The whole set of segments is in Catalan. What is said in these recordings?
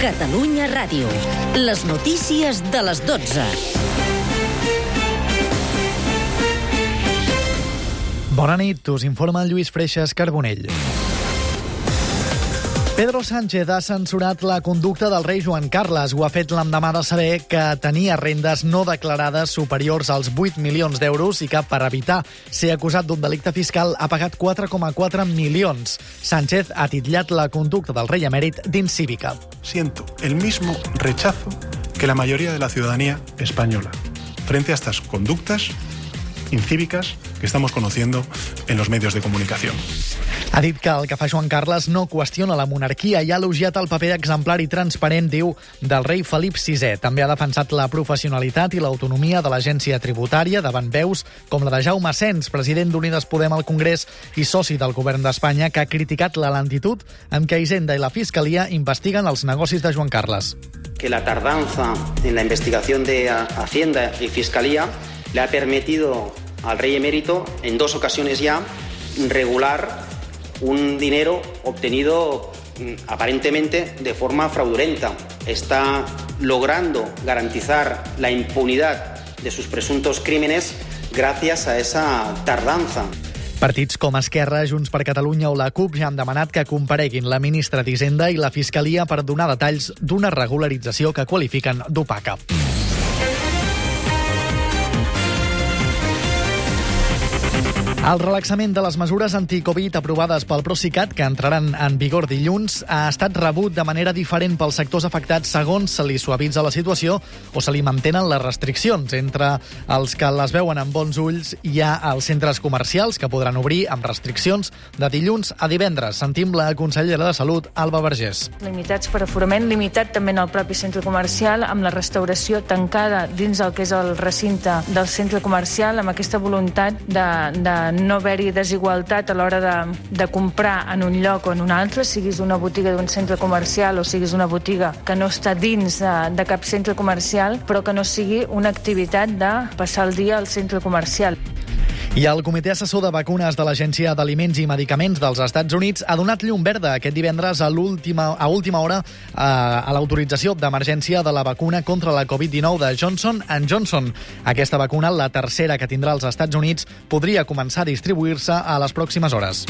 Catalunya Ràdio. Les notícies de les 12. Bona nit, us informa Lluís Freixas Carbonell. Pedro Sánchez ha censurat la conducta del rei Joan Carles. Ho ha fet l'endemà de saber que tenia rendes no declarades superiors als 8 milions d'euros i que, per evitar ser acusat d'un delicte fiscal, ha pagat 4,4 milions. Sánchez ha titllat la conducta del rei emèrit d'incívica. Siento el mismo rechazo que la mayoría de la ciudadanía española frente a estas conductas incívicas que estamos conociendo en los medios de comunicación. Ha dit que el que fa Joan Carles no qüestiona la monarquia i ha elogiat el paper exemplar i transparent, diu, del rei Felip VI. També ha defensat la professionalitat i l'autonomia de l'agència tributària davant veus com la de Jaume Asens, president d'Unides Podem al Congrés i soci del govern d'Espanya, que ha criticat la lentitud amb què Hisenda i la Fiscalia investiguen els negocis de Joan Carles. Que la tardanza en la investigación de Hacienda y Fiscalía le ha permitido al rey emérito en 2 ocasiones ya regular un dinero obtenido aparentemente de forma fraudulenta. Está logrando garantizar la impunidad de sus presuntos crímenes gracias a esa tardanza. Partits com Esquerra, Junts per Catalunya o la CUP ja han demanat que compareguin la ministra d'Hisenda i la Fiscalia per donar detalls d'una regularització que qualifiquen d'opaca. El relaxament de les mesures anti-Covid aprovades pel Procicat, que entraran en vigor dilluns, ha estat rebut de manera diferent pels sectors afectats segons se li suavitza la situació o se li mantenen les restriccions. Entre els que les veuen amb bons ulls hi ha els centres comercials, que podran obrir amb restriccions de dilluns a divendres. Sentim la consellera de Salut, Alba Vergés. Limitats per aforament, limitat també en el propi centre comercial, amb la restauració tancada dins el que és el recinte del centre comercial, amb aquesta voluntat de no haver-hi desigualtat a l'hora de comprar en un lloc o en un altre, siguis una botiga d'un centre comercial o siguis una botiga que no està dins de cap centre comercial, però que no sigui una activitat de passar el dia al centre comercial. I el Comitè Assessor de Vacunes de l'Agència d'Aliments i Medicaments dels Estats Units ha donat llum verda aquest divendres a última hora a l'autorització d'emergència de la vacuna contra la Covid-19 de Johnson & Johnson. Aquesta vacuna, la tercera que tindrà els Estats Units, podria començar a distribuir-se a les pròximes hores.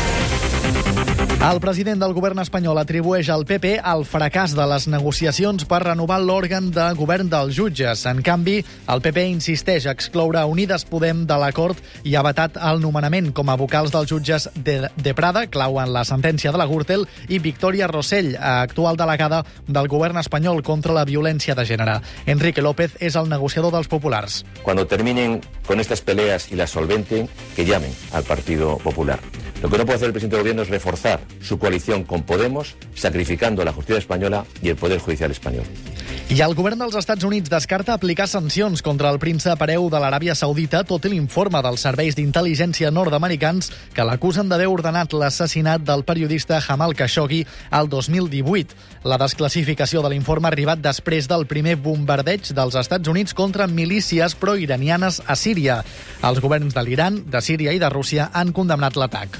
El president del govern espanyol atribueix al PP el fracàs de les negociacions per renovar l'òrgan de govern dels jutges. En canvi, el PP insisteix a excloure Unides Podem de l'acord i ha vetat el nomenament com a vocals dels jutges de Prada, clau en la sentència de la Gürtel, i Victoria Rosell, actual delegada del govern espanyol contra la violència de gènere. Enrique López és el negociador dels populars. Cuando terminen con estas peleas y las solventen, que llamen al Partido Popular. Lo que no puede hacer el presidente del gobierno es reforzar su coalición con Podemos, sacrificando la justicia espanyola y el Poder Judicial espanyol. I el govern dels Estats Units descarta aplicar sancions contra el príncep hereu de l'Aràbia Saudita, tot i l'informe dels serveis d'intel·ligència nord-americans que l'acusen d'haver ordenat l'assassinat del periodista Jamal Khashoggi al 2018. La desclassificació de l'informe ha arribat després del primer bombardeig dels Estats Units contra milícies proiranianes a Síria. Els governs de l'Iran, de Síria i de Rússia han condemnat l'atac.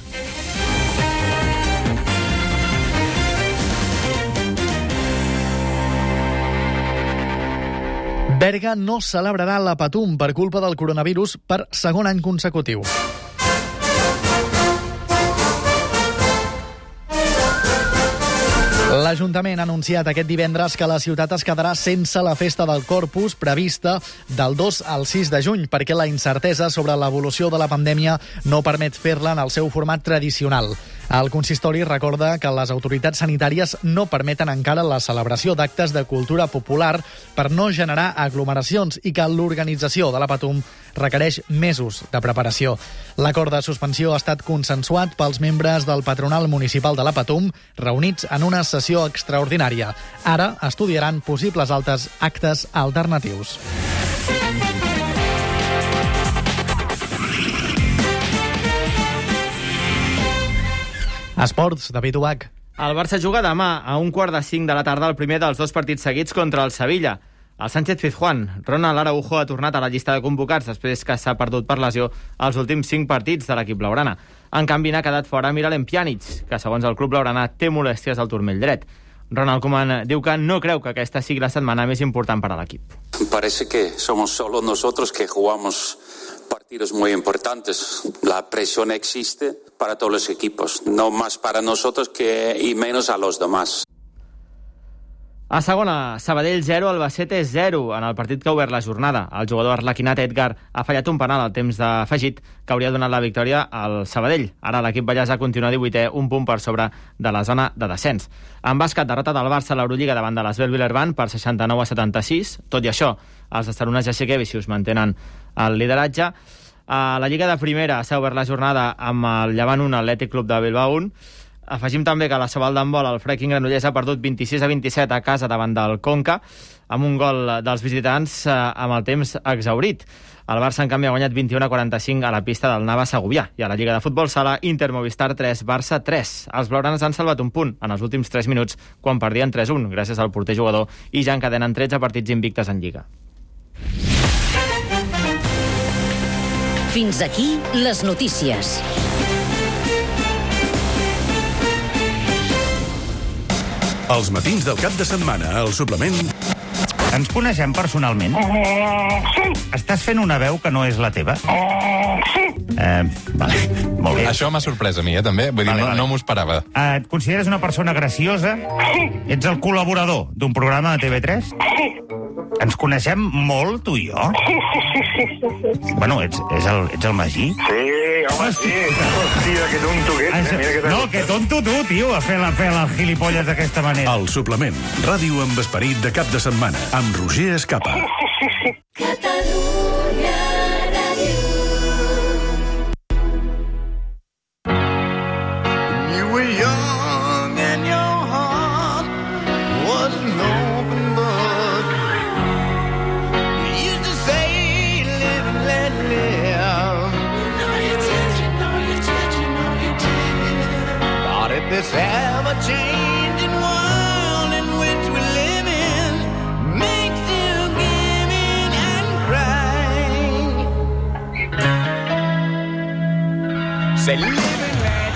Berga no celebrarà la Patum per culpa del coronavirus per segon any consecutiu. L'Ajuntament ha anunciat aquest divendres que la ciutat es quedarà sense la festa del Corpus prevista del 2 al 6 de juny perquè la incertesa sobre l'evolució de la pandèmia no permet fer-la en el seu format tradicional. El consistori recorda que les autoritats sanitàries no permeten encara la celebració d'actes de cultura popular per no generar aglomeracions i que l'organització de la Patum requereix mesos de preparació. L'acord de suspensió ha estat consensuat pels membres del Patronal Municipal de la Patum reunits en una sessió extraordinària. Ara estudiaran possibles altres actes alternatius. Esports, David Ubach. El Barça juga demà a 4:45 de la tarda el primer dels 2 partits seguits contra el Sevilla. El Sánchez-Pizjuán, Ronald Araujo, ha tornat a la llista de convocats després que s'ha perdut per lesió els últims 5 partits de l'equip blaugrana. En canvi, n'ha quedat fora Miralem Pjanic, que segons el club blaugrana té molèsties al turmell dret. Ronald Koeman diu que no creu que aquesta sigui la setmana més important per a l'equip. Parece que somos solo nosotros que jugamos partidos muy importantes. La presión existe para todos los equipos, no más para nosotros y menos a los demás. A segona, Sabadell 0, Albacete 0, en el partit que ha obert la jornada. El jugador arlequinat Edgar ha fallat un penal al temps d'afegit que hauria donat la victòria al Sabadell. Ara l'equip ballesà continua 18è, un punt per sobre de la zona de descens. En bàsquet, derrota del Barça a l'Eurolliga davant de l'Asvel Villeurbanne per 69-76. Tot i això, els estarones Jasikevičius mantenen el lideratge. A la Lliga de Primera s'ha obert la jornada amb el Llevant 1, Atlètic Club de Bilbao 1. Afegim també que la Sobal d'handbol, el Freaking Granollers, ha perdut 26-27 a casa davant del Conca, amb un gol dels visitants amb el temps exhaurit. El Barça, en canvi, ha guanyat 21-45 a la pista del Nava-Segovià. I a la Lliga de Futbol Sala, Inter Movistar 3, Barça 3. Els blaugranes han salvat un punt en els últims 3 minuts, quan perdien 3-1, gràcies al porter jugador, i ja encadenen 13 partits invictes en Lliga. Fins aquí les notícies. Els matins del cap de setmana, al suplement... Ens coneixem personalment? Sí. Estàs fent una veu que no és la teva? Sí. Vale, molt bé. Això m'ha sorprès a mi, també. Vull dir, no m'ho esperava. Et consideres una persona graciosa? Sí. Ets el col·laborador d'un programa de TV3? Sí. Ens coneixem molt, tu i jo? Sí. Bueno, ets el Magí? Sí, home, sí. Hòstia, que tonto que ets. No, que tonto tu, tio, a fer les gilipolles d'aquesta manera. El suplement. Ràdio amb esperit de cap de setmana. Amb Roger Escapa. Catalunya Ràdio. You were young and your heart was an open book. You used to say, live and let live. No, you did. Thought if this ever-changing world in which we live in makes you give in and cry. Say, live and let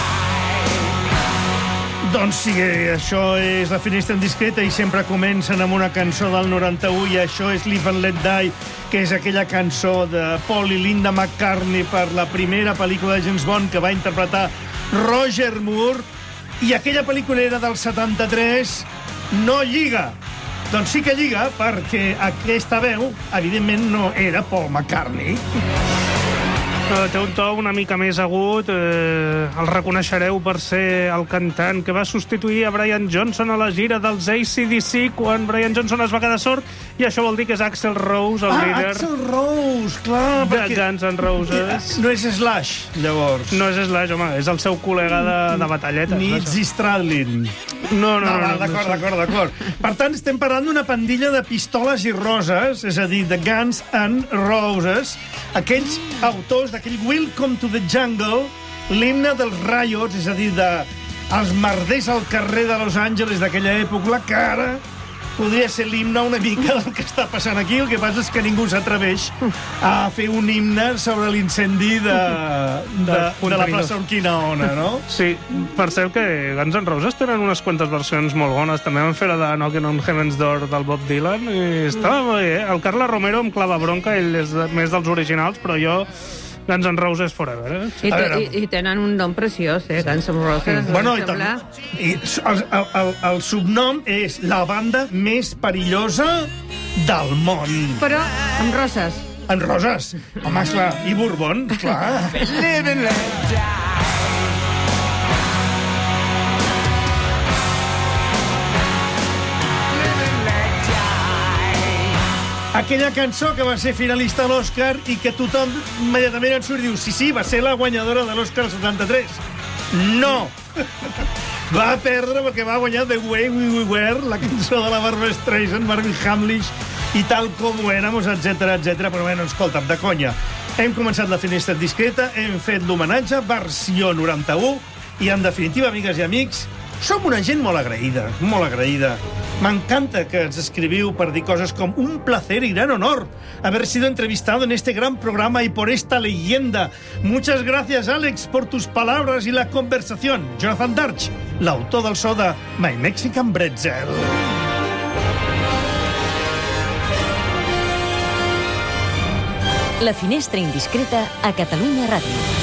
Doncs sí, això és La Finestra Indiscreta i sempre comencen amb una cançó del 91 i això és Live and Let Die, que és aquella cançó de Paul i Linda McCartney per la primera pel·lícula de James Bond que va interpretar Roger Moore, i aquella pel·lícula era del 73, no lliga. Doncs sí que lliga, perquè aquesta veu, evidentment, no era Paul McCartney. Té un to una mica més agut, el reconeixereu per ser el cantant que va substituir a Brian Johnson a la gira dels AC/DC quan Brian Johnson es va quedar sord, i això vol dir que és Axl Rose, el líder. Axl Rose, clar. De Guns N' Roses. No és Slash, llavors. No és Slash, home, és el seu col·lega de batalleta. Ni Izzy Stradlin. No. D'acord. Per tant, estem parlant d'una pandilla de pistoles i roses, és a dir, de Guns N' Roses, aquells autors d'aquell Welcome to the Jungle, l'himne dels riots, és a dir, els merders al carrer de Los Angeles d'aquella època, que ara podria ser l'himne una mica del que està passant aquí. El que passa és que ningú s'atreveix a fer un himne sobre l'incendi de la plaça Urquinaona, no? Sí, per cert que Guns N' Roses tenen unes quantes versions molt bones. També van fer la de Knockin' on Heaven's Door del Bob Dylan i estava molt bé. El Carles Romero em clava bronca, ell és més dels originals, però jo Guns N' Roses forever, I tenen un nom preciós, Guns N' Roses. Bueno, i el subnom és la banda més perillosa del món. Però amb roses. En roses. Home, esclar. I Bourbon, clar. Live and let die. Aquella cançó que va ser finalista a l'Oscar i que tothom immediatament en surt i diu sí, va ser la guanyadora de l'Oscar 73. No! Va perdre perquè va guanyar The Way We Were, la cançó de la Barbra Streisand, Marvin Hamlish i Tal Como Éramos, etc. Però bueno, escolta'm, de conya. Hem començat La Finestra Discreta, hem fet l'homenatge, versió 91, i en definitiva, amigues i amics, Som una gent molt agraïda, molt agraïda. M'encanta que ens escriviu per dir coses com un placer y gran honor haber sido entrevistado en este gran programa y por esta leyenda. Muchas gracias, Alex, por tus palabras y la conversación. Jonathan Darch, l'autor del so de My Mexican Bretzel. La finestra indiscreta a Catalunya Ràdio.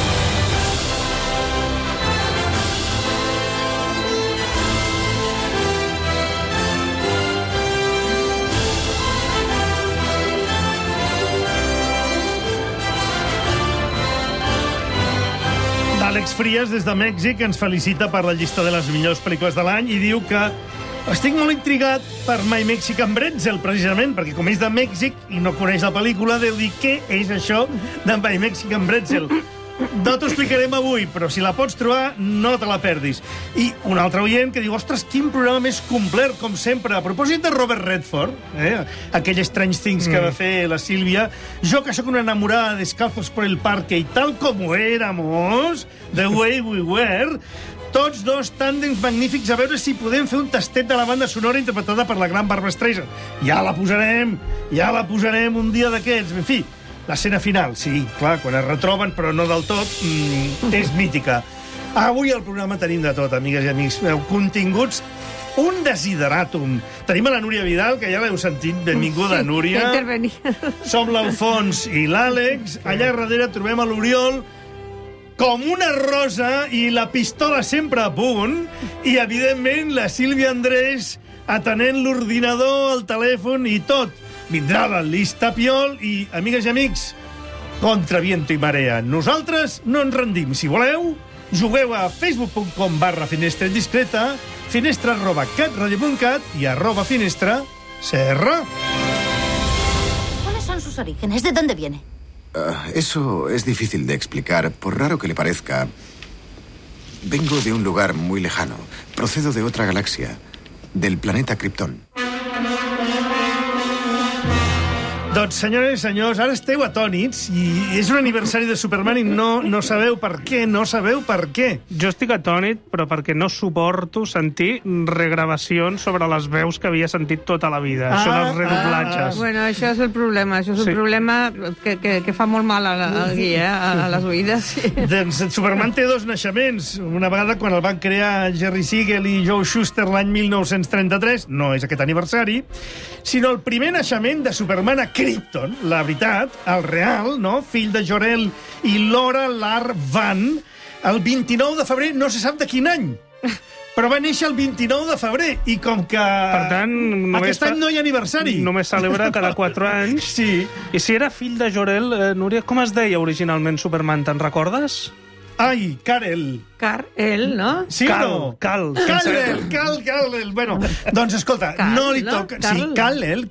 Àlex Frías, des de Mèxic, ens felicita per la llista de les millors pel·lícules de l'any i diu que estic molt intrigat per My Mexican Bretzel, precisament, perquè com és de Mèxic i no coneix la pel·lícula, deu dir què és això de My Mexican Bretzel. No t'ho explicarem avui, però si la pots trobar, no te la perdis. I un altre oient que diu, ostres, quin programa més complet, com sempre. A propòsit de Robert Redford, aquell Strange Things que va fer la Sílvia, jo que sóc una enamorada descalzos por el parque y tal como éramos, The Way We Were, tots dos tàndems magnífics, a veure si podem fer un tastet de la banda sonora interpretada per la gran Barbra Streisand. Ja la posarem un dia d'aquests. En fi, l'escena final, sí, clar, quan es retroben, però no del tot, és mítica. Avui al programa tenim de tot, amigues i amics. Continguts, un desideratum. Tenim a la Núria Vidal, que ja l'heu sentit. Benvinguda, Núria. Som l'Alfons i l'Àlex. Allà darrere trobem a l'Oriol, com una rosa i la pistola sempre a punt. I, evidentment, la Sílvia Andrés atenent l'ordinador, el telèfon i tot. Vindrà la Lista Piol i, amigues i amics, contra viento i marea. Nosaltres no ens rendim. Si voleu, jugueu a facebook.com/finestra indiscreta, finestra@catradio.cat i @finestra-cr. ¿Cuáles son sus orígenes? ¿De dónde viene? Eso es difícil de explicar, por raro que le parezca. Vengo de un lugar muy lejano. Procedo de otra galaxia, del planeta Krypton. Doncs, senyores i senyors, ara esteu atònits i és un aniversari de Superman i no sabeu per què, Jo estic atònit, però perquè no suporto sentir regravacions sobre les veus que havia sentit tota la vida. Són els redoblatges. Bueno, això és el problema. Això és un problema que fa molt mal aquí, a les oïdes. Doncs Superman té dos naixements. Una vegada quan el van crear Jerry Siegel i Joe Shuster l'any 1933, no és aquest aniversari, sinó el primer naixement de Superman a Krypton, la veritat, el real, no? Fill de Jor-El i Laura Lar Van, el 29 de febrer, no se sap de quin any, però va néixer el 29 de febrer, i com que per tant, aquest any no hi ha aniversari. Només celebra cada 4 anys. Sí. I si era fill de Jor-El, Núria, com es deia originalment Superman, te'n recordes? Ai, Kal-El. Kal-El, no? Sí, no? Kal-El. Bueno, doncs, escolta, no li toca... Sí, Kal-El.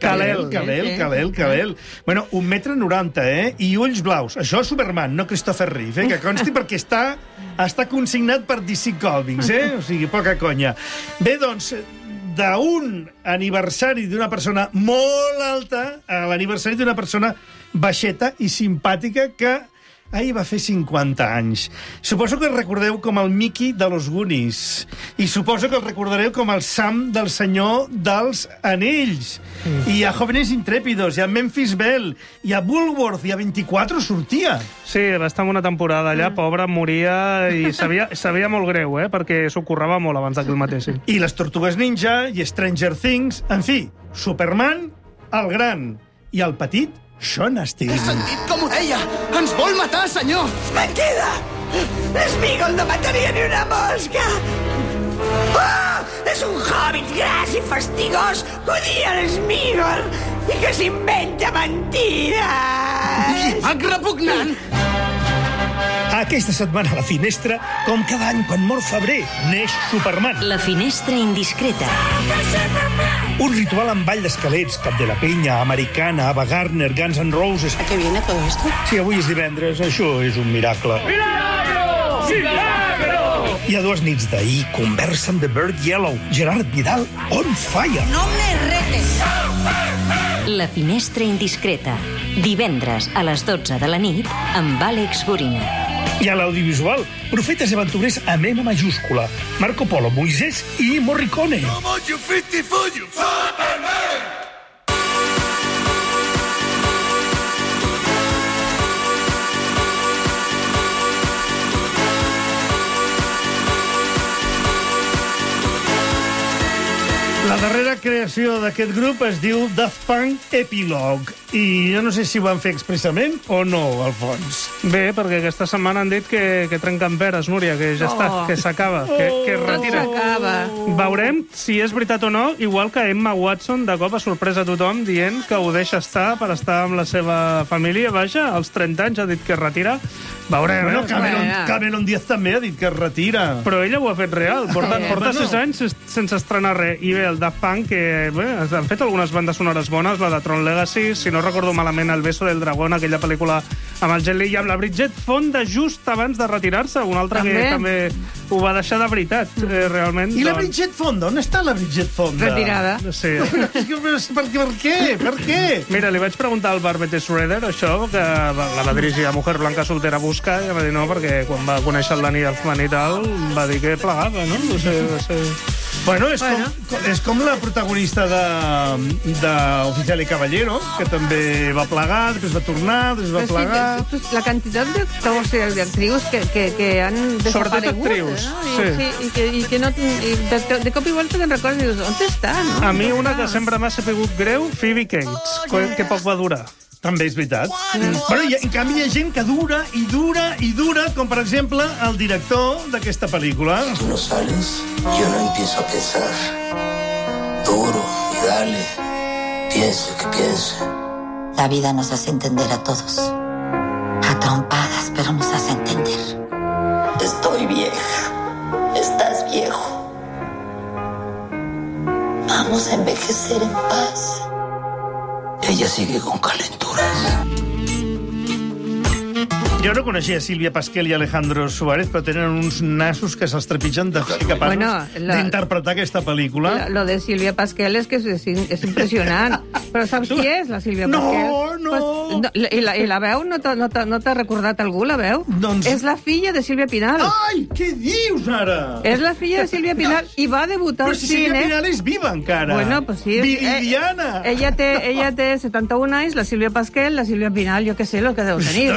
Bueno, 1,90 m, i ulls blaus. Això és Superman, no Christopher Reeve, que consti perquè està consignat per DC Comics, O sigui, poca conya. Bé, doncs, d'un aniversari d'una persona molt alta a l'aniversari d'una persona baixeta i simpàtica que ahir va fer 50 anys. Suposo que el recordeu com el Mickey de los Goonies. I suposo que el recordareu com el Sam del Senyor dels Anells. I a Jóvenes Intrépidos, i a Memphis Belle, i a Bulworth, i a 24 sortia. Sí, va estar una temporada allà, pobre, moria, i sabia molt greu, perquè s'ho currava molt abans que el matessin. I les Tortugues Ninja, i Stranger Things, en fi, Superman, el gran, i el petit, Sean Astin. He sentit com ho deia! Ens vol matar, senyor! Mentida! L'Sméagol no mataria ni una mosca! Ah! És un hobbit gras i fastigós que odia l'Sméagol i que s'inventa mentides! Llimac repugnant! Aquesta setmana a la finestra, com cada any quan mor febrer, neix Superman. La finestra indiscreta. Un ritual amb ball d'esquelets, Cap de la Penya, Americana, Ava Gardner, Guns N' Roses... ¿A qué viene todo esto? Sí, avui és divendres, això és un miracle. Milagro! Milagro! I a 2 nits d'ahir, conversa amb The Bird Yellow, Gerard Vidal, on fire! No me retes! La finestra indiscreta. Divendres a les 12 de la nit amb Àlex Gorina. I a l'audiovisual, Profetes i aventurers amb M majúscula, Marco Polo, Moisés i Morricone. La darrera creació d'aquest grup es diu Daft Punk Epilogue. I jo no sé si ho van fer expressament o no, Alfons. Bé, perquè aquesta setmana han dit que trenquen peres, Núria, que ja està, que s'acaba, que es retira. S'acaba. Veurem si és veritat o no, igual que Emma Watson de cop ha sorprès a tothom dient que ho deixa estar per estar amb la seva família. Vaja, als 30 anys ha dit que es retira. Veurem, bueno, Cameron Diaz també ha dit que es retira. Però ella ho ha fet real. Porta 6 anys sense estrenar res. I bé, el Daft Punk, que bé, han fet algunes bandes sonores bones, la de Tron Legacy, si no recordo malament, El beso del dragón, aquella pel·lícula amb el Jet Li i amb la Bridget Fonda just abans de retirar-se, una altra que també ho va deixar de veritat, realment. I la Bridget Fonda? On està la Bridget Fonda? Retirada. Sí. Per què? Per què? Mira, li vaig preguntar al Barbet Schroeder això, que la va dirigir a Mujer Blanca Soltera Busca, i va dir no, perquè quan va conèixer el Dani Elfman i tal, va dir que plegava, no? No sé. Bueno, és com la protagonista d'Oficial y Caballero, que també va plegar, després va tornar, després va plegar... La quantitat d'actors i d'actrius que han desaparegut. Sobretot actrius, sí. I que no... De cop i volta te'n recordes i dius, on està? No? A mi una que sempre m'ha sapigut greu, Phoebe Cates, que poc va durar. També és veritat. Bueno, en canvi, hi ha gent que dura i dura i dura, com per exemple el director d'aquesta pel·lícula. Si tú no sales, yo no empiezo a pensar. Duro y dale. Piense que piense. La vida nos hace entender a todos. A trompadas, pero nos hace entender. Estoy vieja. Estás viejo. Vamos a envejecer en paz. Ella sigue con calenturas. Jo no coneixia Sílvia Pasquel i Alejandro Suárez, però tenen uns nassos que se'ls trepitgen de ser capaços d'interpretar aquesta pel·lícula. Lo de Sílvia Pasquel és que és impressionant. Però saps qui és, la Sílvia Pasquel? No. I la veu, no t'ha recordat algú, la veu? Doncs... És la filla de Sílvia Pinal. Ai, què dius, ara? És la filla de Sílvia Pinal i va debutar al cine... Però si Sílvia Pinal és viva, encara. Bueno, pues sí. Viridiana. Ella té 71 anys, la Sílvia Pasquel, la Sílvia Pinal, jo què sé, el que deu tenir.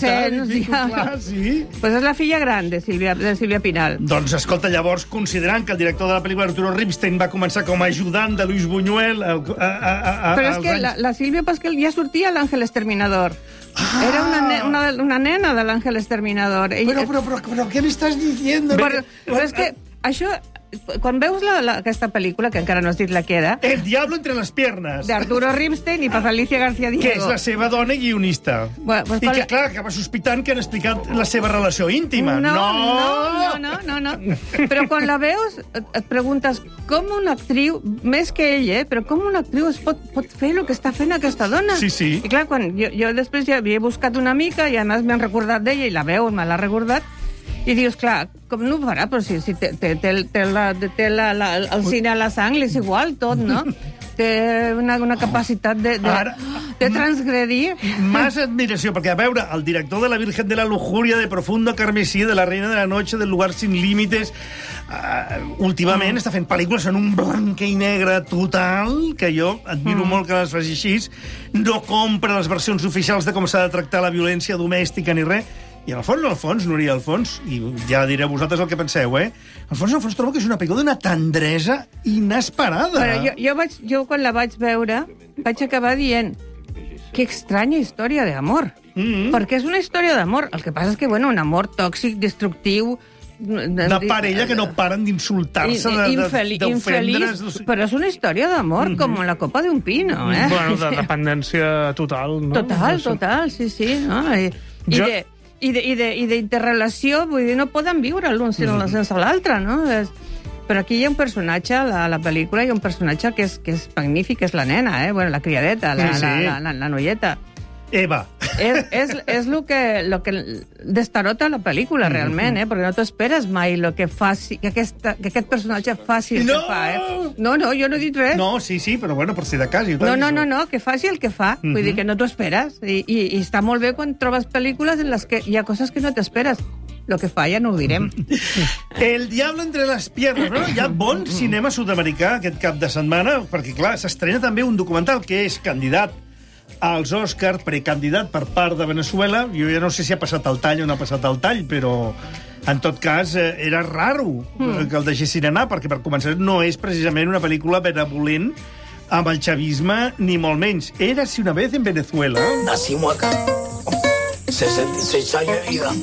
Sí. Pues és la filla gran de Sílvia Pinal. Doncs escolta, llavors, considerant que el director de la pel·lícula Arturo Ripstein va començar com a ajudant de Luis Buñuel... Però és que la Sílvia Pasquel ja sortia a l'Àngel Exterminador. Era una nena de l'Àngel Exterminador. Però què m'estàs dient? Però és que això... Quan veus aquesta pel·lícula, que encara no has dit la que era... El diablo entre les piernas. D'Arturo Ripstein i per Alicia García Diego. Que és la seva dona guionista. Bueno, pues, I que, clar, acaba sospitant que han explicat la seva relació íntima. No. Però quan la veus, et preguntes com una actriu, més que ell, però com una actriu es pot fer el que està fent aquesta dona? Sí. I clar, quan jo després ja havia buscat una mica i a més m'han recordat d'ella i la veu me l'ha recordat, i dius, clar, com no ho farà? Però si té el cine a la sang, és igual tot, no? Té una capacitat de transgredir. Más admiració, perquè, a veure, el director de La Virgen de la Lujuria, de Profundo Carmesí, de La Reina de la Noche, del Lugar sin Límites, últimament està fent pel·lícules en un blanc i negre total, que jo admiro molt que les faci així, no compra les versions oficials de com s'ha de tractar la violència domèstica ni res. I en el fons, Núria, i ja direu vosaltres el que penseu, al fons trobo que és una pel·lícula d'una tendresa inesperada. Però jo quan la vaig veure, vaig acabar dient que estranya història d'amor. Perquè és una història d'amor. El que passa és que, un amor tòxic, destructiu... De parella que no paren d'insultar-se, d'ofendre's... Però és una història d'amor, com la copa d'un pino, Bueno, de dependència total, no? Total, sí. I d'interrelació, vull dir, no poden viure l'un sense l'altre, no? Però aquí hi ha un personatge, a la pel·lícula, hi ha un personatge que és magnífic, que és la nena, la criadeta, la noieta. Eva, és lo que destarota la pel·lícula, realment, perquè no t'esperes mai que aquest personatge faci el que fa. No, jo no he dit res. No, sí, però bueno, per si de cas. No, que faci el que fa. Vull dir que no t'ho esperes. I està molt bé quan trobes pel·lícules en les que hi ha coses que no t'esperes. Lo que fa ja no ho direm. El diablo entre les piernas. Bueno, hi ha bon cinema sud-americà aquest cap de setmana, perquè, clar, s'estrena també un documental que és candidat als Oscars, precandidat per part de Venezuela. Jo ja no sé si ha passat el tall o no ha passat el tall, però en tot cas era raro que el deixessin anar, perquè per començar no és precisament una pel·lícula benevolent amb el chavisme, ni molt menys. Érase una vez en Venezuela. Nacimos acá. 66 años de vida.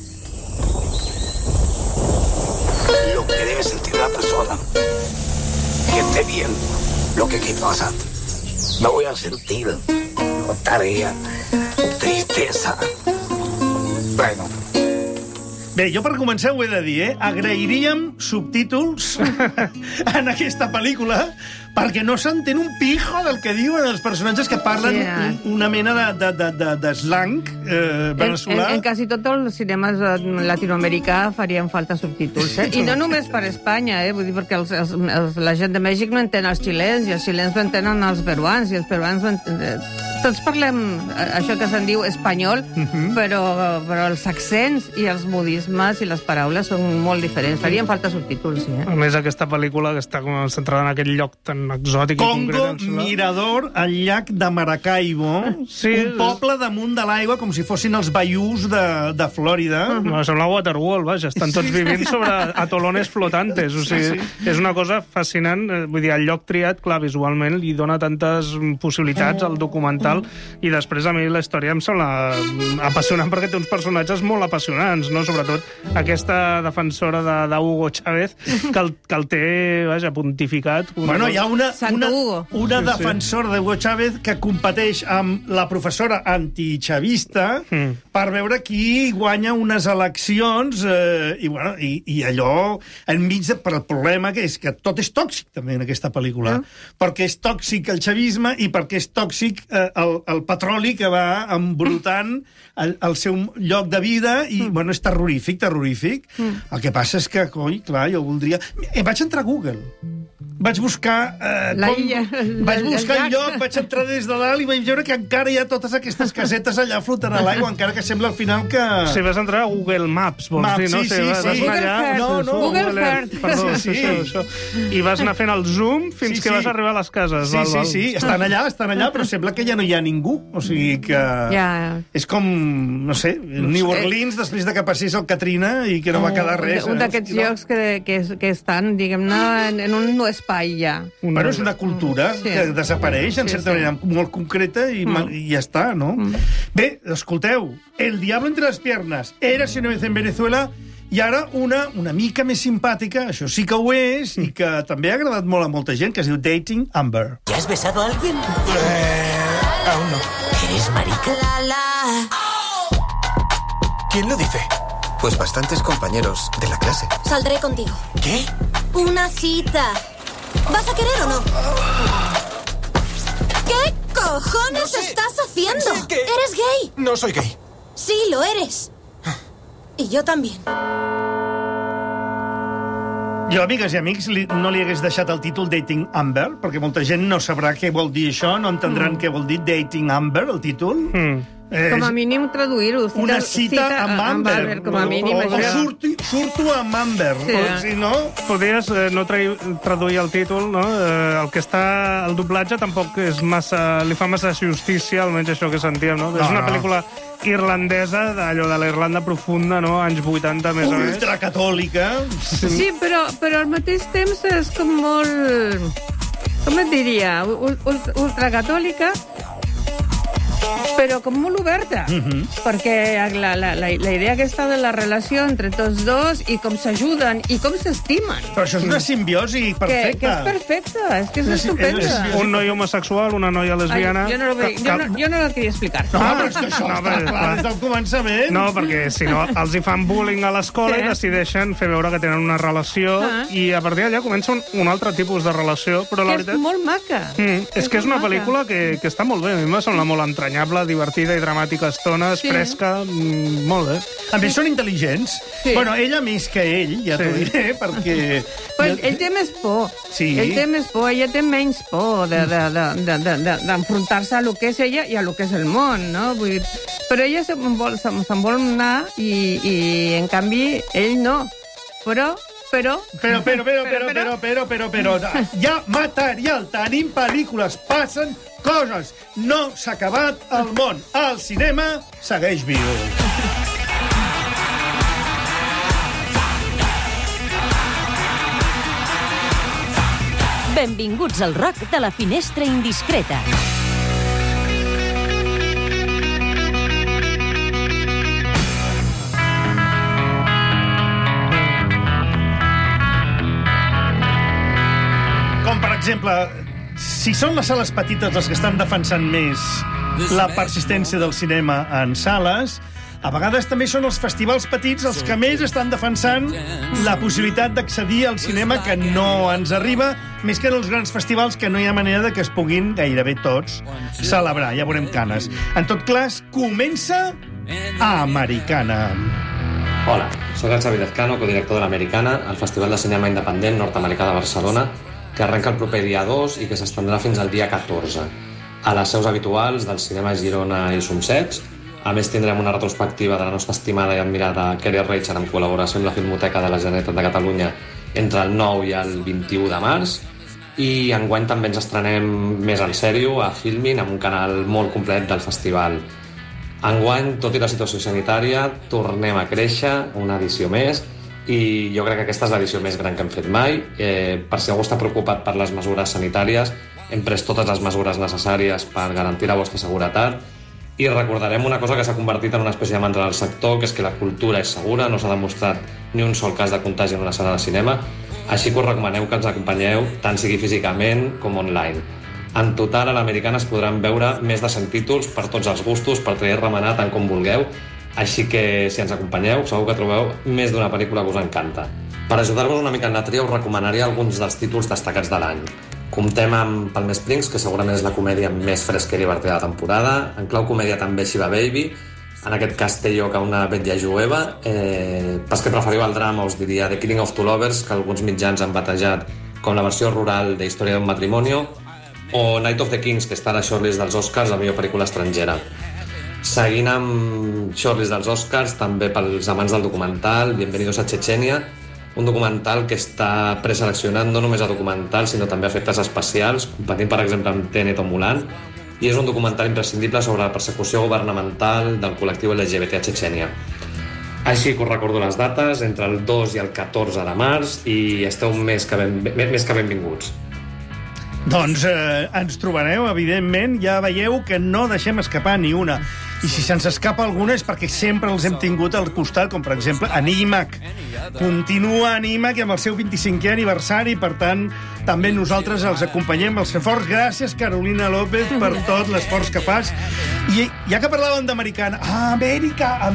Lo que debe sentir la persona que esté viendo lo que aquí pasa. No voy a sentir tarea, tristesa. Bueno. Bé, jo per començar ho he de dir, agrairíem subtítols en aquesta pel·lícula perquè no s'entén un pijo del que diuen els personatges que parlen una mena de slang venezolà. En quasi tots els cinemes latinoamericà farien falta subtítols, I no només per Espanya, vull dir, perquè la gent de Mèxic no entén els xilens, i els xilens no entenen els peruans, i els peruans no entenen... Tots parlem això que se'n diu espanyol, però els accents i els modismes i les paraules són molt diferents. Farien falta subtítols, A més, aquesta pel·lícula que està centrada en aquest lloc tan exòtic i concret... Congo Mirador, al llac de Maracaibo, un poble damunt de l'aigua, com si fossin els baiús de Flòrida. Sembla Waterworld, vaja, estan tots vivint sobre atolones flotantes, o sigui, és una cosa fascinant, vull dir, el lloc triat, clar, visualment, li dona tantes possibilitats al documental, i després a mi la història em sembla apassionant perquè té uns personatges molt apassionants, no? Sobretot aquesta defensora d'Hugo Chávez que el té, vaja, pontificat. Bueno, hi ha una defensora d'Hugo Chávez que competeix amb la professora antichavista per veure qui guanya unes eleccions i allò enmig per el problema que és que tot és tòxic també en aquesta pel·lícula, perquè és tòxic el chavisme i perquè és tòxic el petroli que va embrutant el seu lloc de vida i, bueno, és terrorífic. El que passa és que, clar, jo voldria... Vaig entrar a Google. Vaig buscar el lloc, vaig entrar des de dalt i vaig veure que encara hi ha totes aquestes casetes allà flotant a l'aigua, encara que sembla al final que... Sí, vas entrar a Google Maps, vols dir, no? Sí. Google Earth. Perdó, això. I vas anar fent el zoom fins que vas arribar a les cases. Sí, estan allà, però sembla que ja no hi ha ningú. O sigui que... És com, no sé, New Orleans després de que passés el Katrina i que no va quedar res. Un d'aquests llocs que estan, diguem-ne, en un espai ja. Però és una cultura que desapareix, en certa manera, molt concreta i ja està, no? Bé, escolteu, El diablo entre les piernas, Érase una vez en Venezuela, i ara una mica més simpàtica, això sí que ho és, i que també ha agradat molt a molta gent, que es diu Dating Amber. ¿Ya has besado a alguien? Aún no. ¿Eres marica? ¿Quién lo dice? Pues bastantes compañeros de la clase. Saldré contigo. ¿Qué? Una cita. ¿Vas a querer o no? ¿Qué cojones estás haciendo? ¿Eres gay? No soy gay. Sí, lo eres. Y yo también. Jo, amigues i amics, no li hagués deixat el títol Dating Amber, perquè molta gent no sabrà què vol dir això, no entendran què vol dir Dating Amber, el títol. Com a mínim traduir-ho. Una cita amb Amber. Com a mínim. Surto amb Amber. Si no... Podries no traduir el títol, no? El que està... El doblatge tampoc és massa... Li fa massa justícia, almenys això que sentíem, no? És una pel·lícula irlandesa, d'allò de la Irlanda profunda, no? Anys 80, més o menys. Ultracatòlica. Sí, però al mateix temps és com molt... Com et diria? Ultracatòlica, però com molt oberta, perquè la idea aquesta de la relació entre tots dos i com s'ajuden i com s'estimen. Però això és una simbiosi perfecta. Que és perfecta, és que és estupenda. Un noi homosexual, una noia lesbiana... Jo no la queria explicar. No, però és que això està clar des del començament. No, perquè si no els hi fan bullying a l'escola i decideixen fer veure que tenen una relació i a partir d'allà comença un altre tipus de relació, però la veritat... És molt maca. És que és una pel·lícula que està molt bé, a mi m'ha semblat molt entranyable. entranyable, divertida i dramàtica estones, fresca, molt bé. A més, són intel·ligents. Bueno, ella més que ell, ja t'ho diré, perquè... Però ell té més por. Sí. Ell té més por, ella té menys por d'enfrontar-se a lo que és ella i a lo que és el món, no? Vull dir, però ella se'n vol anar i, en canvi, ell no. Però, hi ha material, tenim pel·lícules, passen coses. No s'ha acabat el món. El cinema segueix viu. Benvinguts al rock de la finestra indiscreta. Com, per exemple, si són les sales petites les que estan defensant més la persistència del cinema en sales, a vegades també són els festivals petits els que més estan defensant la possibilitat d'accedir al cinema que no ens arriba, més que en els grans festivals que no hi ha manera de que es puguin gairebé tots celebrar. Ja veurem canes. En tot cas, comença Americana. Hola, soc el Xavi Lezcano, codirector de l'Americana, el Festival de Cinema Independent Nord-Americà de Barcelona, que arrenca el proper dia 2 i que s'estendrà fins al dia 14. A les seus habituals del cinema Girona i Somsets. A més, tindrem una retrospectiva de la nostra estimada i admirada Kelly Reichardt en col·laboració amb la Filmoteca de la Generalitat de Catalunya entre el 9 i el 21 de març. I enguany també ens estrenem més en sèrio a Filmin, amb un canal molt complet del festival. Enguany, tot i la situació sanitària, tornem a créixer, una edició més, i jo crec que aquesta és l'edició més gran que hem fet mai. Per si algú està preocupat per les mesures sanitàries, hem pres totes les mesures necessàries per garantir la vostra seguretat i recordarem una cosa que s'ha convertit en una espècie de mantra del sector, que és que la cultura és segura, no s'ha demostrat ni un sol cas de contagi en una sala de cinema, així que us recomaneu que ens acompanyeu tant sigui físicament com online. En total, a l'Americana es podran veure més de 100 títols per tots els gustos, per triar i remenar tant com vulgueu. Així que, si ens acompanyeu, segur que trobeu més d'una pel·lícula que us encanta. Per ajudar-vos una mica en la tria, us recomanaria alguns dels títols destacats de l'any. Comptem amb Palm Springs, que segurament és la comèdia més fresca i divertida de la temporada. En clau comèdia també Shiva Baby. En aquest cas té lloc a una vetlla jueva. Pels que preferiu el drama, us diria The Killing of Two Lovers, que alguns mitjans han batejat com la versió rural de Història d'un matrimonio, o Night of the Kings, que està a la shortlist dels Oscars, la millor pel·lícula estrangera. Seguint amb shortlist dels Oscars, també pels amants del documental, Bienvenidos a Chechenia, un documental que està preseleccionat no només a documental, sinó també a efectes especials, competint, per exemple, amb Tenet o Mulan, i és un documental imprescindible sobre la persecució governamental del col·lectiu LGBT a Chechenia. Així que us recordo les dates, entre el 2 i el 14 de març, i esteu més que benvinguts. Doncs ens trobareu, evidentment. Ja veieu que no deixem escapar ni una. I si se'ns escapa alguna és perquè sempre els hem tingut al costat, com per exemple Anímac. Continua Anímac amb el seu 25è aniversari, per tant, també nosaltres els acompanyem, els fem forts. Gràcies, Carolina López, per tot l'esforç que fas. I ja que parlàvem d'Americana, Amèrica!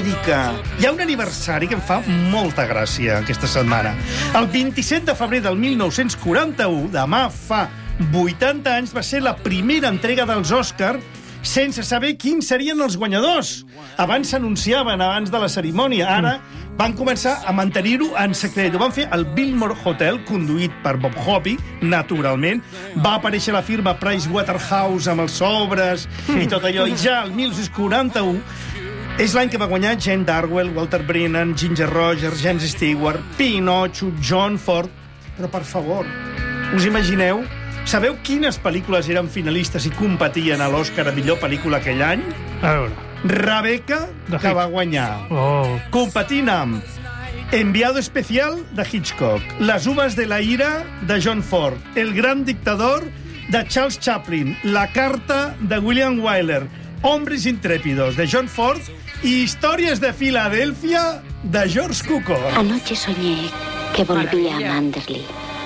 Hi ha un aniversari que em fa molta gràcia aquesta setmana. El 27 de febrer del 1941, demà fa 80 anys, va ser la primera entrega dels Òscar sense saber quins serien els guanyadors. Abans s'anunciaven, abans de la cerimònia. Ara van començar a mantenir-ho en secret. Ho van fer al Biltmore Hotel, conduït per Bob Hope, naturalment. Va aparèixer la firma Pricewaterhouse amb els sobres i tot allò. I ja el 1941 és l'any que va guanyar Jane Darwell, Walter Brennan, Ginger Rogers, James Stewart, Pinocho, John Ford. Però, per favor, us imagineu? Sabeu quines pel·lícules eren finalistes i competien a l'Oscar a millor pel·lícula aquell any? A veure. Rebecca, que va guanyar. Competint amb Enviado Especial, de Hitchcock, Las uvas de la ira, de John Ford, El gran dictador, de Charles Chaplin, La carta, de William Wyler, Hombres intrépidos, de John Ford, i Històries de Filadèlfia, de George Cukor. Anoche soñé que volvía a Manderley.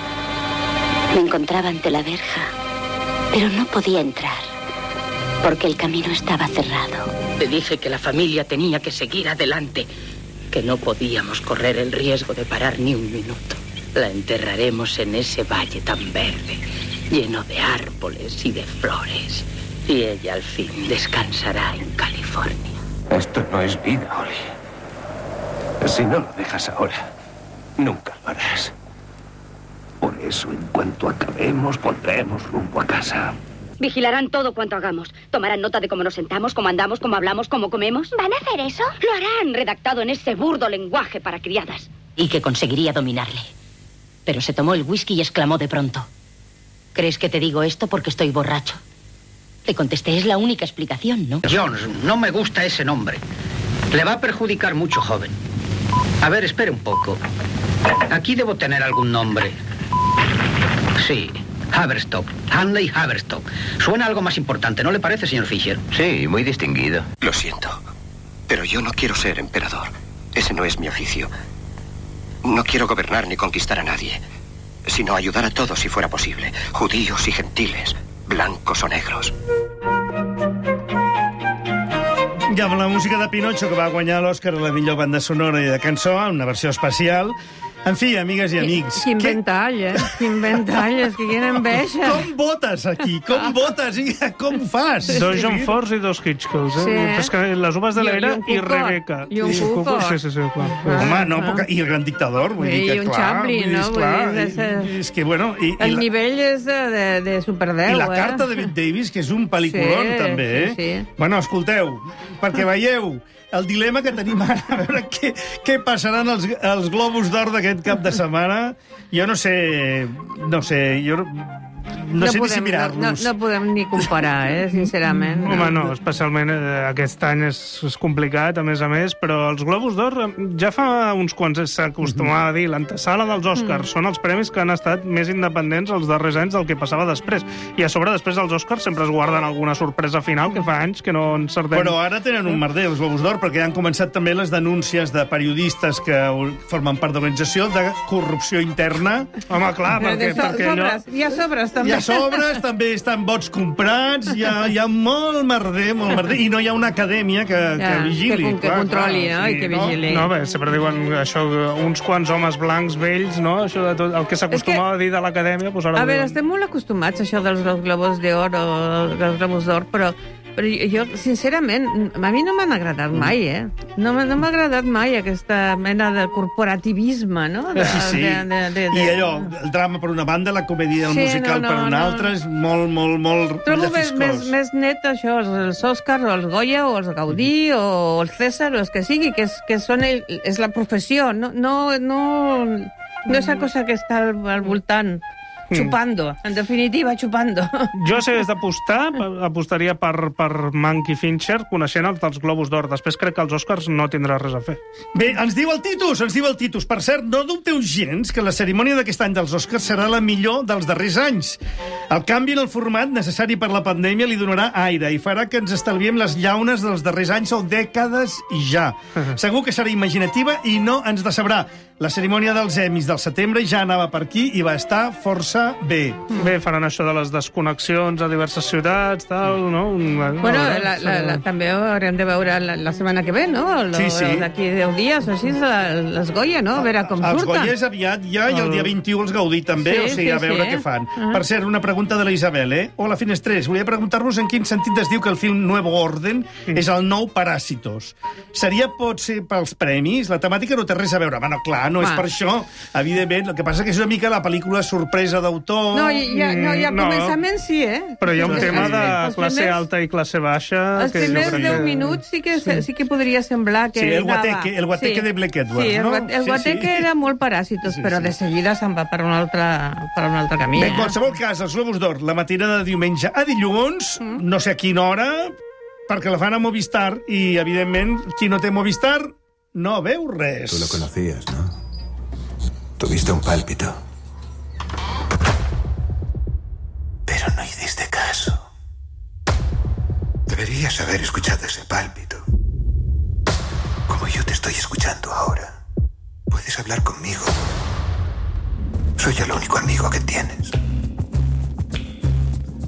Me encontraba ante la verja, pero no podía entrar, porque el camino estaba cerrado. Te dije que la familia tenía que seguir adelante, que no podíamos correr el riesgo de parar ni un minuto. La enterraremos en ese valle tan verde, lleno de árboles y de flores. Y ella al fin descansará en California. Esto no es vida, Oli. Si no lo dejas ahora, nunca lo harás. Por eso, en cuanto acabemos, pondremos rumbo a casa. Vigilarán todo cuanto hagamos. Tomarán nota de cómo nos sentamos, cómo andamos, cómo hablamos, cómo comemos. ¿Van a hacer eso? Lo harán, redactado en ese burdo lenguaje para criadas. Y que conseguiría dominarle. Pero se tomó el whisky y exclamó de pronto: ¿crees que te digo esto porque estoy borracho? Le contesté, es la única explicación, ¿no? Jones, no me gusta ese nombre. Le va a perjudicar mucho, joven. A ver, espere un poco. Aquí debo tener algún nombre. Sí, Haverstock. Hanley Haverstock. Suena algo más importante, ¿no le parece, señor Fisher? Sí, muy distinguido. Lo siento, pero yo no quiero ser emperador. Ese no es mi oficio. No quiero gobernar ni conquistar a nadie, sino ayudar a todos si fuera posible. Judíos y gentiles, blancos o negros. I amb la música de Pinocho, que va guanyar l'Oscar a la millor banda sonora i de cançó, una versió especial. En fi, amigues i amics... Quin ventall, Quin ventall, és que quina enveja. Com votes aquí? Com votes? I com fas? 2 John Fords i 2 Hitchcocks, Sí. És que les uvas de l'era i Cucor. Rebecca. I un Cucor. Sí, clar. Home, no, i el gran dictador, vull dir que, I un clar... Chaplin, no? És que, bueno... El nivell és de Super 10, I la carta de Bette Davis, que és un pel·liculón, Sí, també, sí. Bueno, escolteu, perquè veieu el dilema que tenim ara, a veure què passaran els Globus d'Or d'aquest cap de setmana. Jo no sé, jo no sé ni si mirar-los. No podem ni comparar, sincerament. Home, no, especialment aquest any és complicat, a més, però els Globus d'Or ja fa uns quants s'acostumava a dir l'antesala dels Oscars. Són els premis que han estat més independents els darrers anys del que passava després. I a sobre, després dels Oscars, sempre es guarden alguna sorpresa final, que fa anys que no encertem. Però ara tenen un merder, els Globus d'Or, perquè han començat també les denúncies de periodistes que formen part de l'organització de corrupció interna. Home, clar, perquè allò... Hi ha sobres, també. Hi ha sobres, també estan vots comprats, hi ha molt merder, i no hi ha una acadèmia que vigili. Que controli, no? I que vigili. No, bé, sempre diuen això, uns quants homes blancs vells, no? Això de tot, el que s'acostumava a dir de l'acadèmia, doncs ara... A veure, estem molt acostumats a això dels Globus d'Or o dels Globus d'Or, però jo, sincerament, a mi no m'han agradat mai, No m'ha agradat mai aquesta mena de corporativisme, no? Sí. I allò, el drama per una banda, la comèdia musical per una altra, és molt trobo llafiscós. més net això, els Oscars, o els Goya, o els Gaudí, o els César, o els que sigui, que és la professió, no és la cosa que està al voltant. Chupando, en definitiva, chupando. Jo, si hagués d'apostar, apostaria per Mank i Fincher, coneixent els dels Globus d'Or. Després crec que els Oscars no tindrà res a fer. Bé, ens diu el Titus. Per cert, no dubteu gens que la cerimònia d'aquest any dels Oscars serà la millor dels darrers anys. El canvi en el format necessari per la pandèmia li donarà aire i farà que ens estalviem les llaunes dels darrers anys o dècades i ja. Segur que serà imaginativa i no ens decebrà. La cerimònia dels Emmys del setembre ja anava per aquí i va estar força bé. Bé, faran això de les desconnexions a diverses ciutats, tal, no? Bueno, també haurem de veure la setmana que ve, no? Sí. D'aquí 10 dies o així, les Goya, no? A veure com surten. Els Goya és aviat ja, i el dia 21 els Gaudí també, o sigui, a veure què fan. Per cert, una pregunta de la Isabel, Hola, Finestrers. Volia preguntar-vos en quin sentit es diu que el film Nuevo Orden és el nou Paràsitos. Pot ser pels premis? La temàtica no té res a veure. Bueno, clar, no és per això, evidentment. El que passa que és una mica la pel·lícula sorpresa d'autor. No, ja començament sí, Però hi ha un tema de classe alta i classe baixa... Els primers 10 minuts sí que podria semblar que... Sí, el guateque de Blake Edwards, no? El guateque era molt Paràsitos, però de seguida se'n va per un altre camí. En qualsevol cas, els Globus d'Or, la matinada de diumenge a dilluns, no sé a quina hora, perquè la fan a Movistar, i, evidentment, qui no té Movistar no veu res. Tú lo conocías, ¿no? Tuviste un pálpito. Pero no hiciste caso. Deberías haber escuchado ese pálpito. Como yo te estoy escuchando ahora. Puedes hablar conmigo. Soy el único amigo que tienes.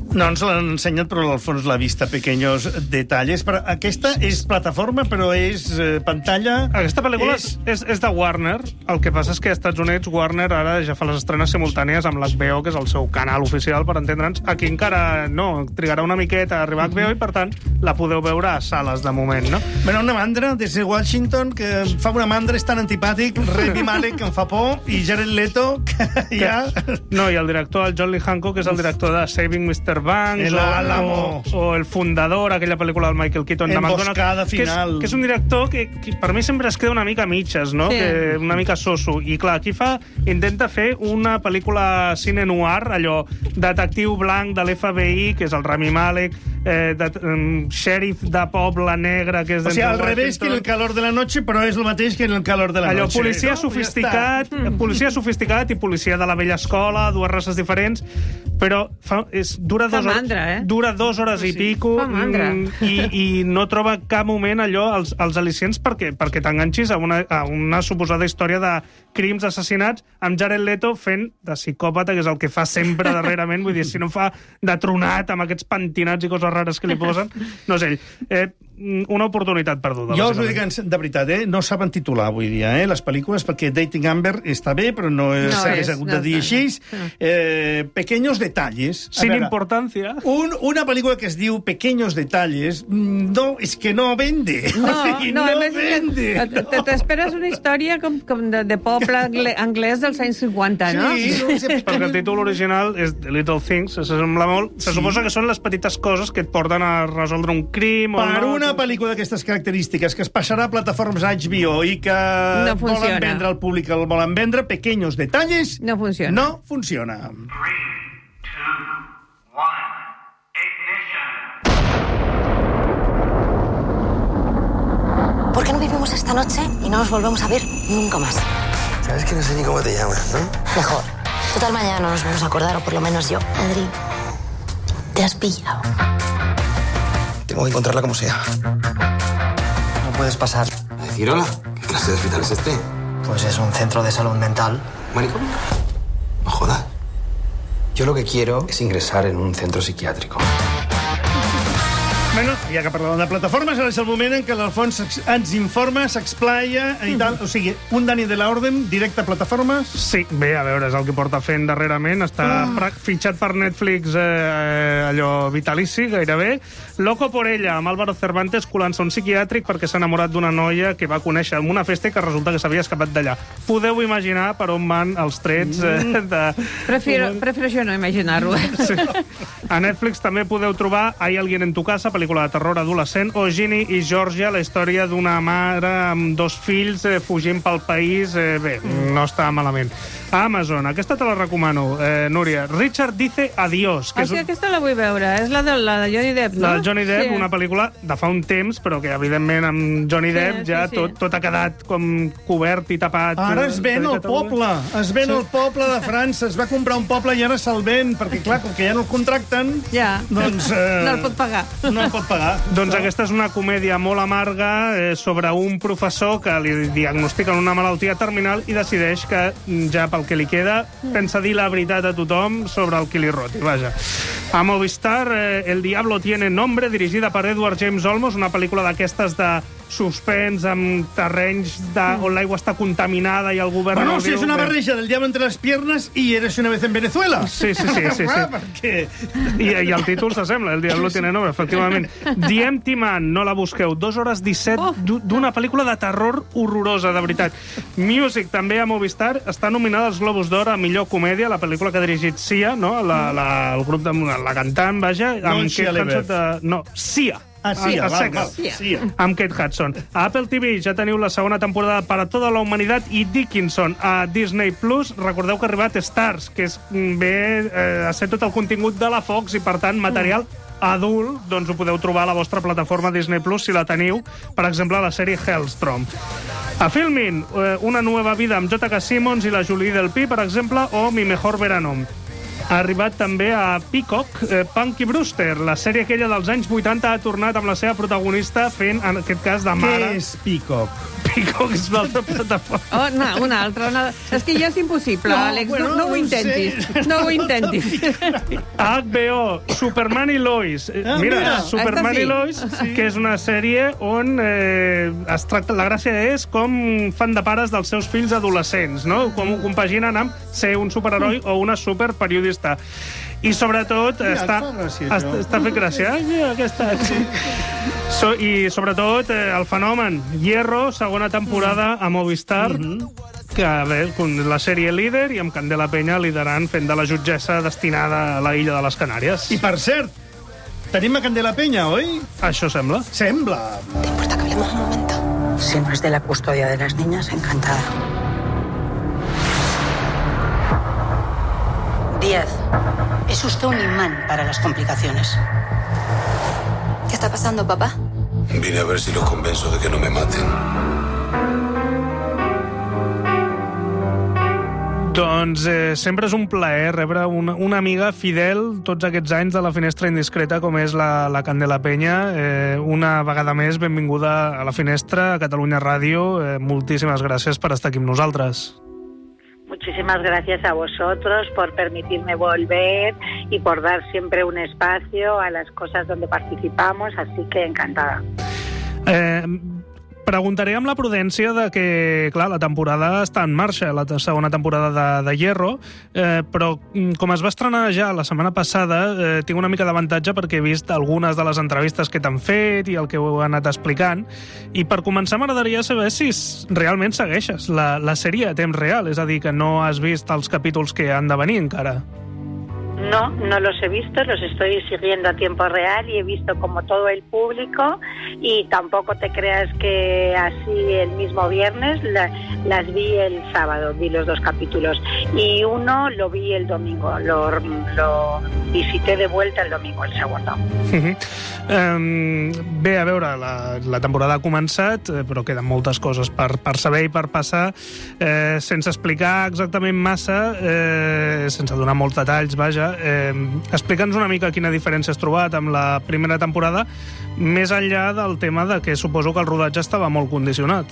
No ens l'han ensenyat, però l'Alfons l'ha vist a Pequeños Detalles. Però aquesta és plataforma, però és pantalla... Aquesta pel·lícula és de Warner. El que passa és que als Estats Units Warner ara ja fa les estrenes simultànies amb l'HBO, que és el seu canal oficial, per entendre'ns. Aquí encara no, trigarà una miqueta a arribar a HBO i, per tant, la podeu veure a sales de moment, no? Bueno, una mandra des de Washington, que fa una mandra, és tan antipàtic, Rami Malek, que em fa por, i Jared Leto, que ja... No, i el director, el John Lee Hancock, és el director de Saving Mr. Banks, o El Fundador, aquella pel·lícula del Michael Keaton de McDonald's. Emboscada final. Que és un director que per mi sempre es queda una mica a mitges, no? Sí. Que una mica soso. I clar, aquí intenta fer una pel·lícula cine noir, allò detectiu blanc de l'FBI, que és el Rami Malek, xèrif de Poble Negre, que és... O sigui, al revés que en El calor de la noche, però és el mateix que en El calor de la noche. Allò, policia sofisticat, policia sofisticat i policia de la vella escola, dues races diferents, però dura 2 hores, dura 2 hores i pico, i no troba cap moment allò, els al·licients perquè t'enganxis a una suposada història de crims, assassinats, amb Jared Leto fent de psicòpata, que és el que fa sempre darrerament, vull dir, si no fa de tronat amb aquests pentinats i coses rares que li posen, no és ell. Una oportunitat perduda. Jo us ho dic de veritat, no saben titular avui dia, les pel·lícules, perquè Dating Amber està bé, però no s'hagués hagut de dir així. Pequeños Detalles. Sin importancia. Una pel·lícula que es diu Pequeños Detalles, no, és que no vende. No vende. T'esperes una història com de poble anglès dels anys 50, no? Sí, perquè el títol original és The Little Things, se sembla molt. Se suposa que són les petites coses que et porten a resoldre un crim o no. Una pel·lícula d'aquestes característiques que es passarà a plataformes HBO i que volen vendre al públic, el volen vendre, Pequeños Detalles, no funciona. No funciona. 3, 2, 1, ignition. ¿Por qué no vivimos esta noche y no nos volvemos a ver nunca más? Sabes que no sé ni cómo te llamas, ¿no? Mejor. Total, mañana no nos vamos a acordar, o por lo menos yo. Adri, te has pillado. Tengo que encontrarla como sea. No puedes pasar. ¿A decir hola? ¿Qué clase de hospital es este? Pues es un centro de salud mental. ¿Manicomio? No jodas. Yo lo que quiero es ingresar en un centro psiquiátrico. Bueno, ja que parlàvem de plataformes, ara és el moment en què l'Alfons ens informa, s'explaia i tal. O sigui, un Dani de la Orden, directe a plataformes? Sí, bé, a veure, és el que porta fent darrerament. Està fitxat per Netflix, allò vitalici, gairebé. Loco por ella, amb Álvaro Cervantes colant-se un psiquiàtric perquè s'ha enamorat d'una noia que va conèixer en una festa i que resulta que s'havia escapat d'allà. Podeu imaginar per on van els trets de... Prefiero això no imaginar-ho. Sí. A Netflix també podeu trobar Hay alguien en tu casa, pel·lícula de terror adolescent, o Ginny i Georgia, la història d'una mare amb 2 fills fugint pel país. Bé, no està malament. A Amazon, aquesta te la recomano, Núria. Richard dice adiós. Sí, aquesta la vull veure. És la de Johnny Depp, no? La de Johnny Depp, una pel·lícula de fa un temps, però que, evidentment, amb Johnny Depp ja tot ha quedat com cobert i tapat. Ara es ven el poble. Es ven el poble de França. Es va comprar un poble i ara se'l ven, perquè, clar, com que ja no el contracten, doncs... No el pot pagar. No el pot pagar. Doncs aquesta és una comèdia molt amarga sobre un professor que li diagnostiquen una malaltia terminal i decideix que ja pel que li queda pensa dir la veritat a tothom sobre el qui li roti, vaja. A Movistar, El Diablo tiene nombre, dirigida per Edward James Olmos, una pel·lícula d'aquestes de suspens amb terrenys on l'aigua està contaminada i el govern... Bueno, si és una barreja del Diablo entre les piernas i Eres una vez en Venezuela. Sí. I el títol s'assembla, El Diablo tiene nombre, efectivament. The Empty Man, no la busqueu. 2 hores 17 d'una pel·lícula de terror horrorosa, de veritat. Music, també a Movistar, està nominada als Globus d'Or a millor comèdia, la pel·lícula que ha dirigit Sia, no? El grup de la cantant, vaja, amb Kate Hudson. No, Sia. Sia. Amb Kate Hudson. A Apple TV ja teniu la segona temporada Para toda la humanitat i Dickinson. A Disney Plus, recordeu que ha arribat Stars, que ve a ser tot el contingut de la Fox i, per tant, material adult, doncs ho podeu trobar a la vostra plataforma Disney Plus si la teniu, per exemple, a la sèrie Hellstrom. A Filmin, Una nueva vida amb J.K. Simmons i la Julie Delpy, per exemple, o Mi mejor verano. Ha arribat també a Peacock, Punky Brewster, la sèrie aquella dels anys 80 ha tornat amb la seva protagonista fent, en aquest cas, de mare. Què és Peacock? i coguis una altra plataforma. Oh, no, una altra. És que ja és impossible, Àlex. No ho intentis. No ho intentis. HBO, Superman i Lois. Mira, Superman i Lois, que és una sèrie on es tracta... La gràcia és com fan de pares dels seus fills adolescents, no? Com ho compaginen amb ser un superheroi o una superperiodista. I sobretot està fent gràcia. Aquesta... I sobretot el fenomen Hierro, segona temporada a Movistar, que bé, la sèrie líder i amb Candela Peña liderant fent de la jutgessa destinada a la illa de les Canàries. I per cert, tenim a Candela Peña, oi? Això sembla. Sembla. ¿Te importa que hablemos un momento? Si no es de la custodia de las niñas, encantada. 10. Es usted un imán para las complicaciones. ¿Qué está pasando, papá? Vine a ver si los convenzo de que no me maten. Doncs sempre és un plaer rebre una amiga fidel tots aquests anys de la Finestra Indiscreta com és la Candela Peña. Una vegada més, benvinguda a la Finestra, a Catalunya Ràdio. Moltíssimes gràcies per estar aquí amb nosaltres. Muchísimas gracias a vosotros por permitirme volver y por dar siempre un espacio a las cosas donde participamos, así que encantada. Preguntaré amb la prudència de que, clar, la temporada està en marxa, la segona temporada de Hierro, però com es va estrenar ja la setmana passada, tinc una mica d'avantatge perquè he vist algunes de les entrevistes que t'han fet i el que heu anat explicant, i per començar m'agradaria saber si realment segueixes la sèrie a temps real, és a dir, que no has vist els capítols que han de venir encara. No, no los he visto, los estoy siguiendo a tiempo real y he visto como todo el público, y tampoco te creas que así el mismo viernes, las vi el sábado, vi los 2 capítulos, y uno lo vi el domingo, lo visité de vuelta el domingo, el segundo. Bé, a veure, la temporada ha començat, però queden moltes coses per saber i per passar, sense explicar exactament massa, sense donar molts detalls, vaja. Explica'ns una mica quina diferència has trobat amb la primera temporada, més enllà del tema de que suposo que el rodatge estava molt condicionat.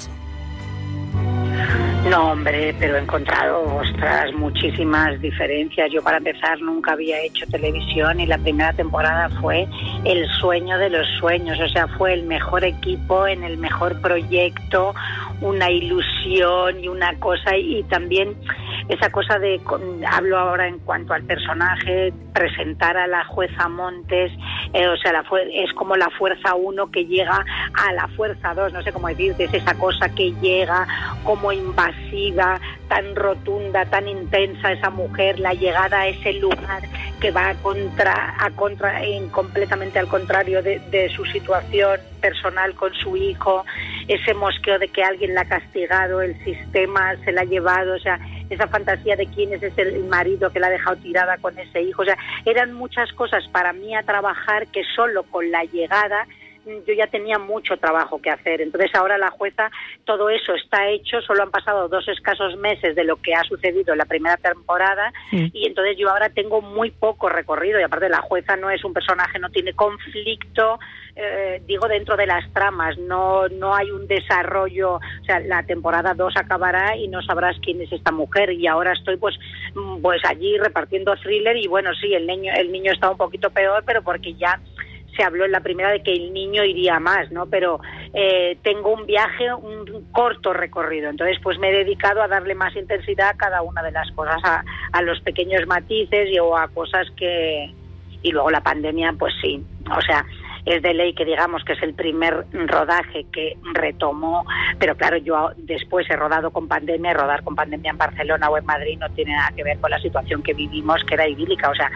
No, hombre, pero he encontrado, ostras, muchísimas diferencias. Yo, para empezar, nunca había hecho televisión y la primera temporada fue el sueño de los sueños. O sea, fue el mejor equipo en el mejor proyecto, una ilusión y una cosa, y también esa cosa de, hablo ahora en cuanto al personaje, presentar a la jueza Montes, o sea, es como la fuerza 1 que llega a la fuerza 2, no sé cómo decirte, es esa cosa que llega como invasiva, tan rotunda, tan intensa esa mujer, la llegada a ese lugar que va completamente al contrario de su situación personal con su hijo, ese mosqueo de que alguien la ha castigado, el sistema se la ha llevado, o sea, esa fantasía de quién es ese marido que la ha dejado tirada con ese hijo, o sea, eran muchas cosas para mí a trabajar que solo con la llegada yo ya tenía mucho trabajo que hacer. Entonces ahora la jueza, todo eso está hecho, solo han pasado 2 escasos meses de lo que ha sucedido en la primera temporada, y entonces yo ahora tengo muy poco recorrido, y aparte la jueza no es un personaje, no tiene conflicto, digo, dentro de las tramas, no hay un desarrollo, o sea, la temporada 2 acabará y no sabrás quién es esta mujer, y ahora estoy pues allí repartiendo thriller, y bueno, sí, el niño está un poquito peor, pero porque ya se habló en la primera de que el niño iría más, ¿no? Pero tengo un viaje, un corto recorrido, entonces pues me he dedicado a darle más intensidad a cada una de las cosas, a los pequeños matices o a cosas que... Y luego la pandemia, pues sí, o sea, es de ley que digamos que es el primer rodaje que retomó, pero claro, yo después he rodado con pandemia, rodar con pandemia en Barcelona o en Madrid no tiene nada que ver con la situación que vivimos, que era idílica, o sea,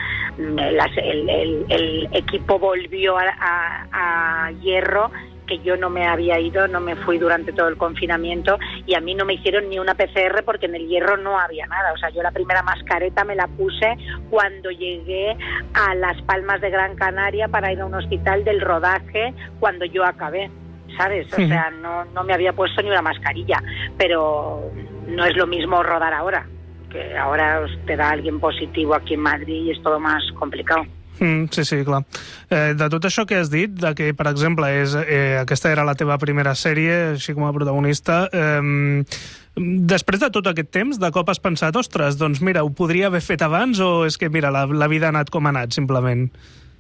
el equipo volvió a Hierro, que yo no me había ido, no me fui durante todo el confinamiento, y a mí no me hicieron ni una PCR porque en el Hierro no había nada. O sea, yo la primera mascareta me la puse cuando llegué a Las Palmas de Gran Canaria para ir a un hospital del rodaje cuando yo acabé, ¿sabes? O sea, no me había puesto ni una mascarilla, pero no es lo mismo rodar ahora, que ahora te da alguien positivo aquí en Madrid y es todo más complicado. Sí, clar. De tot això que has dit, de que, per exemple, aquesta era la teva primera sèrie, així com a protagonista, després de tot aquest temps, de cop has pensat, ostres, doncs mira, ho podria haver fet abans, o és que, mira, la vida ha anat com ha anat, simplement?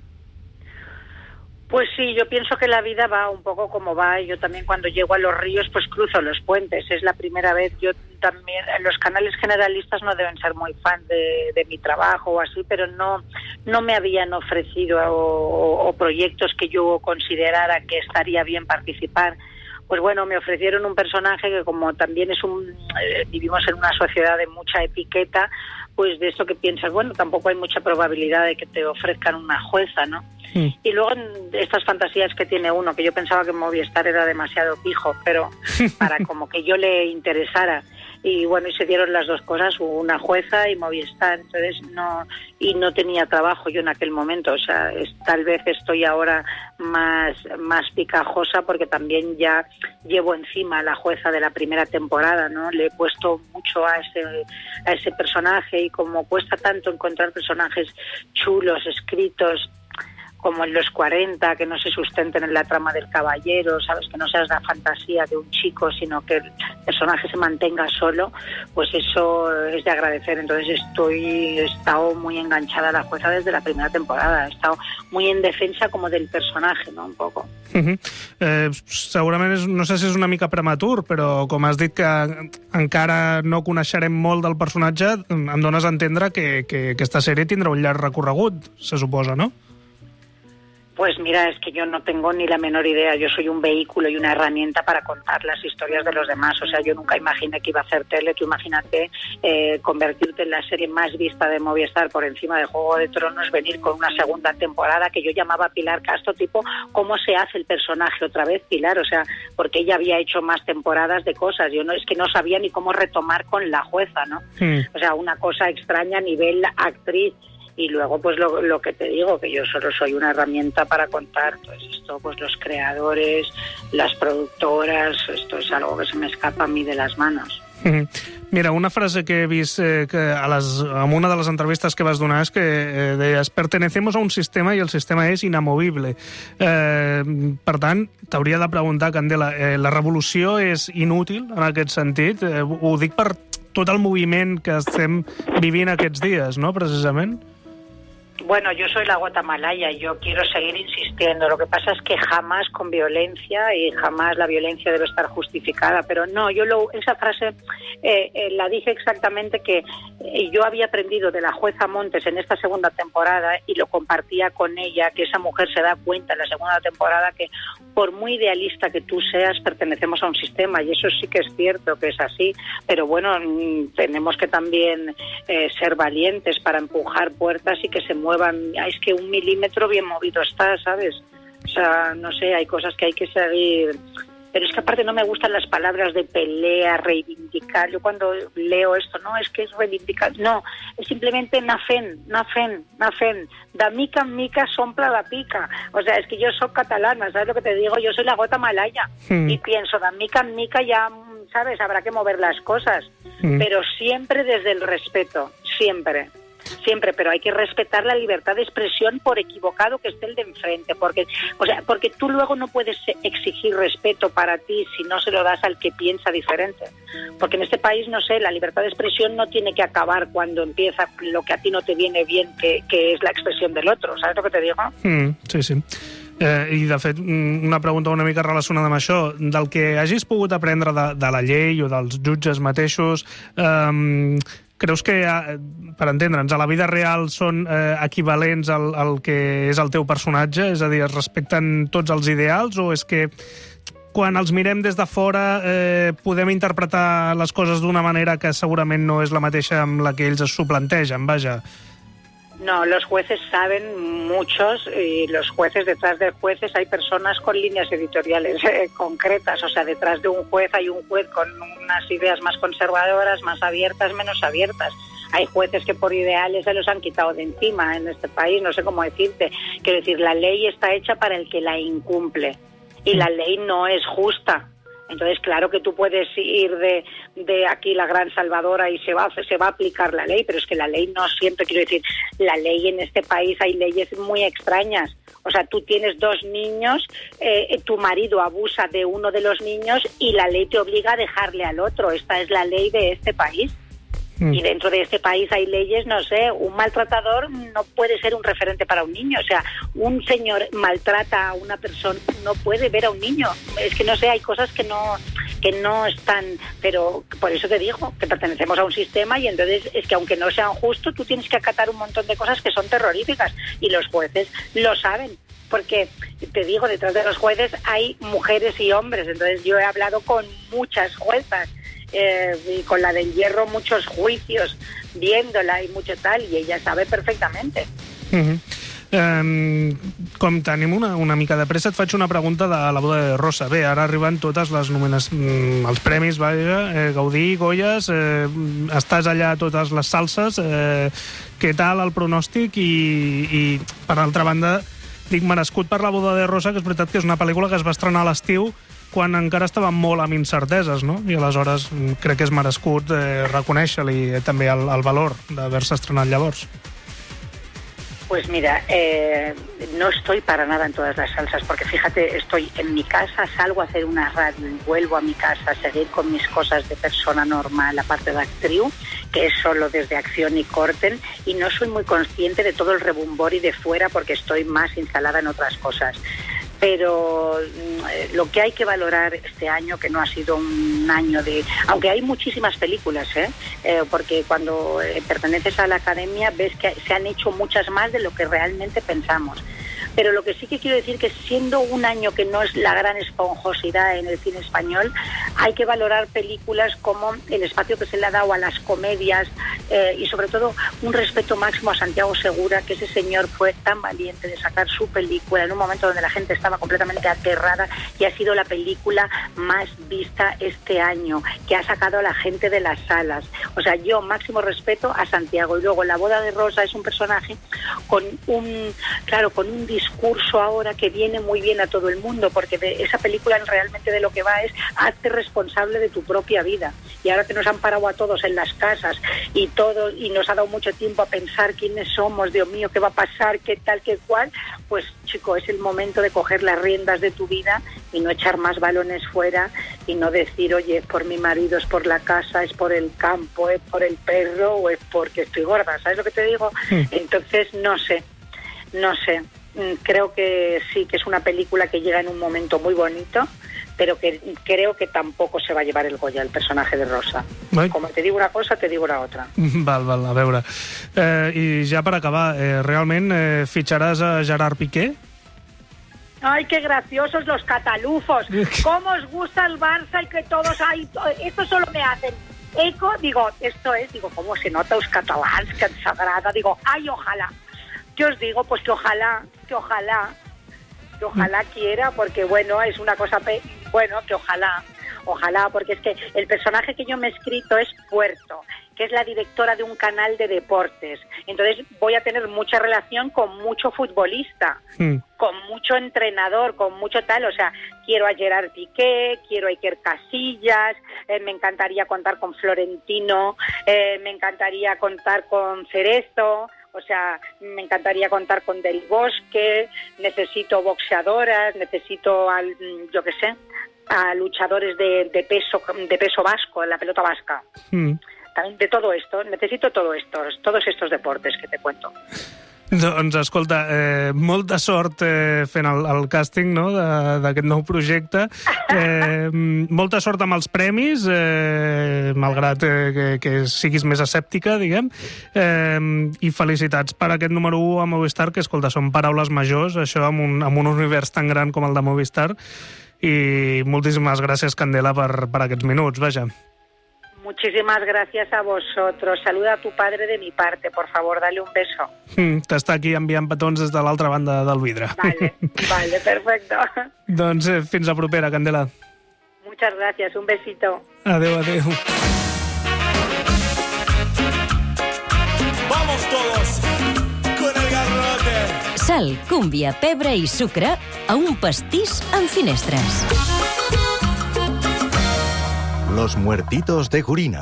Pues sí, yo pienso que la vida va un poco como va. Yo también cuando llego a los ríos pues cruzo los puentes. Es la primera vez. Yo también, los canales generalistas no deben ser muy fan de mi trabajo o así, pero no me habían ofrecido o proyectos que yo considerara que estaría bien participar. Pues bueno, me ofrecieron un personaje que como también vivimos en una sociedad de mucha etiqueta, pues de eso que piensas, bueno, tampoco hay mucha probabilidad de que te ofrezcan una jueza, ¿no? Y luego estas fantasías que tiene uno, que yo pensaba que Movistar era demasiado pijo, pero para como que yo le interesara. Y bueno, y se dieron las dos cosas, una jueza y Movistar, entonces no tenía trabajo yo en aquel momento, o sea, tal vez estoy ahora más picajosa porque también ya llevo encima a la jueza de la primera temporada, ¿no? Le he puesto mucho a ese personaje, y como cuesta tanto encontrar personajes chulos, escritos como en los 40, que no se sustenten en la trama del caballero, ¿sabes? Que no seas la fantasía de un chico, sino que el personaje se mantenga solo, pues eso es de agradecer. Entonces he estado muy enganchada a la jueza desde la primera temporada, he estado muy en defensa como del personaje, ¿no? Un poco. Segurament, no sé si és una mica prematur, però com has dit que encara no coneixerem molt del personatge, em dones a entendre que aquesta sèrie tindrà un llarg recorregut, se suposa, no? Pues mira, es que yo no tengo ni la menor idea. Yo soy un vehículo y una herramienta para contar las historias de los demás. O sea, yo nunca imaginé que iba a hacer tele. Tú imagínate convertirte en la serie más vista de Movistar por encima de Juego de Tronos, venir con una segunda temporada que yo llamaba Pilar Castro, tipo, ¿cómo se hace el personaje otra vez, Pilar? O sea, porque ella había hecho más temporadas de cosas. Yo es que no sabía ni cómo retomar con la jueza, ¿no? O sea, una cosa extraña a nivel actriz. Y luego, pues lo que te digo, que yo solo soy una herramienta para contar. Entonces esto, pues los creadores, las productoras, esto es algo que se me escapa a mí de las manos. Mira, una frase que he vist en una de les entrevistes que vas donar és que deies, pertenecemos a un sistema i el sistema és inamovible. Per tant, t'hauria de preguntar, Candela, la revolució és inútil en aquest sentit? Ho dic per tot el moviment que estem vivint aquests dies, no?, precisament. Bueno, yo soy la gota malaya, yo quiero seguir insistiendo. Lo que pasa es que jamás con violencia, y jamás la violencia debe estar justificada. Pero no, esa frase la dije exactamente, que yo había aprendido de la jueza Montes en esta segunda temporada, y lo compartía con ella, que esa mujer se da cuenta en la segunda temporada que por muy idealista que tú seas, pertenecemos a un sistema, y eso sí que es cierto, que es así. Pero bueno, tenemos que también ser valientes para empujar puertas y que se muevan. Es que 1 milímetro bien movido está, ¿sabes? O sea, no sé, hay cosas que hay que seguir. Pero es que aparte no me gustan las palabras de pelea, reivindicar. Yo cuando leo esto, no, es que es reivindicar. No, es simplemente nafen. Da mica en mica s'omple la pica. O sea, es que yo soy catalana, ¿sabes lo que te digo? Yo soy la gota malaya. Y pienso, da mica en mica ya, ¿sabes? Habrá que mover las cosas. Pero siempre desde el respeto, siempre, pero hay que respetar la libertad de expresión, por equivocado que esté el de enfrente, porque tú luego no puedes exigir respeto para ti si no se lo das al que piensa diferente, porque en este país, no sé, la libertad de expresión no tiene que acabar cuando empieza lo que a ti no te viene bien, que es la expresión del otro, ¿sabes lo que te digo? Sí. I, de fet, una pregunta una mica relacionada amb això. Del que hagis pogut aprendre de la llei o dels jutges mateixos, creus que, per entendre'ns, a la vida real són equivalents al que és el teu personatge? És a dir, es respecten tots els ideals, o és que quan els mirem des de fora podem interpretar les coses d'una manera que segurament no és la mateixa amb la que ells es suplantegen, vaja? No, los jueces saben, muchos, y los jueces, detrás de jueces hay personas con líneas editoriales concretas. O sea, detrás de un juez hay un juez con unas ideas más conservadoras, más abiertas, menos abiertas. Hay jueces que por ideales se los han quitado de encima en este país, no sé cómo decirte. Quiero decir, la ley está hecha para el que la incumple, y la ley no es justa. Entonces, claro que tú puedes ir de aquí la gran salvadora y se va a aplicar la ley, pero es que la ley no siempre, quiero decir, la ley en este país hay leyes muy extrañas. O sea, tú tienes 2 niños, tu marido abusa de uno de los niños y la ley te obliga a dejarle al otro. Esta es la ley de este país. Y dentro de este país hay leyes, no sé, un maltratador no puede ser un referente para un niño. O sea, un señor maltrata a una persona, no puede ver a un niño. Es que no sé, hay cosas que no están... Pero por eso te digo que pertenecemos a un sistema y entonces es que aunque no sean justos, tú tienes que acatar un montón de cosas que son terroríficas y los jueces lo saben. Porque, te digo, detrás de los jueces hay mujeres y hombres. Entonces yo he hablado con muchas juezas. Y con la del Hierro muchos juicios viéndola y mucho tal, i ella sabe perfectament. Com tenim una mica de pressa, et faig una pregunta de la boda de Rosa. Bé, ara arriben totes les els premis, Gaudí, Goyes, estàs allà a totes les salses, què tal el pronòstic? I per altra banda, dic merescut per la boda de Rosa, que és veritat que és una pel·lícula que es va estrenar a l'estiu quan encara estava molt amb incerteses, no? I aleshores crec que és merescut reconèixer-li també el valor d'haver-se estrenat llavors. Pues mira, no estoy para nada en todas las salsas, porque fíjate, estoy en mi casa, salgo a hacer una radio y vuelvo a mi casa a seguir con mis cosas de persona normal, aparte de actriz, que es solo desde acción y corten, y no soy muy consciente de todo el rebumbori de fuera porque estoy más instalada en otras cosas. Pero lo que hay que valorar este año, que no ha sido un año de... Aunque hay muchísimas películas, porque cuando perteneces a la academia ves que se han hecho muchas más de lo que realmente pensamos. Pero lo que sí que quiero decir que siendo un año que no es la gran esponjosidad en el cine español, hay que valorar películas como el espacio que se le ha dado a las comedias y sobre todo un respeto máximo a Santiago Segura, que ese señor fue tan valiente de sacar su película en un momento donde la gente estaba completamente aterrada y ha sido la película más vista este año, que ha sacado a la gente de las salas. O sea, yo máximo respeto a Santiago. Y luego La boda de Rosa es un personaje con un discurso ahora que viene muy bien a todo el mundo, porque de esa película realmente de lo que va es hazte responsable de tu propia vida. Y ahora que nos han parado a todos en las casas y todo, y nos ha dado mucho tiempo a pensar quiénes somos, Dios mío, qué va a pasar, qué tal, qué cual, pues chico, es el momento de coger las riendas de tu vida y no echar más balones fuera y no decir, oye, es por mi marido, es por la casa, es por el campo, es por el perro o es porque estoy gorda, ¿sabes lo que te digo? Entonces, no sé. Creo que sí, que es una película que llega en un momento muy bonito, pero que creo que tampoco se va a llevar el Goya, el personaje de Rosa. Como te digo una cosa, te digo la otra. Val, a veure. I ja per acabar, realment fitxaràs a Gerard Piqué? ¡Ay, qué graciosos los catalufos! ¿Cómo os gusta el Barça y que todos hay... Esto solo me hacen eco, digo, ¿cómo se nota los catalans que ens agrada? Digo, ¡ay, ojalá! ¿Qué os digo? Pues que ojalá quiera, porque bueno, es una cosa, que ojalá, porque es que el personaje que yo me he escrito es Puerto, que es la directora de un canal de deportes. Entonces voy a tener mucha relación con mucho futbolista, con mucho entrenador, con mucho tal, o sea, quiero a Gerard Piqué, quiero a Iker Casillas, me encantaría contar con Florentino, me encantaría contar con Cerezo. O sea, me encantaría contar con Del Bosque, necesito boxeadoras, necesito a luchadores de peso vasco, en la pelota vasca. También de todo esto, necesito todos estos deportes que te cuento. Doncs, escolta, molta sort fent el càsting, no?, d'aquest nou projecte. Molta sort amb els premis, malgrat que siguis més escèptica, diguem. I felicitats per aquest número 1 a Movistar, que, escolta, són paraules majors, això amb un univers tan gran com el de Movistar. I moltíssimes gràcies, Candela, per aquests minuts, vaja. Muchísimas gracias a vosotros. Saluda a tu padre de mi parte, por favor, dale un beso. T'està aquí enviant petons des de l'altra banda del vidre. Vale, perfecto. Doncs fins la propera, Candela. Muchas gracias, un besito. Adeu. Vamos todos con el garrote. Sal, cúmbia, pebre i sucre a un pastís amb finestres. Los muertitos de Gurina.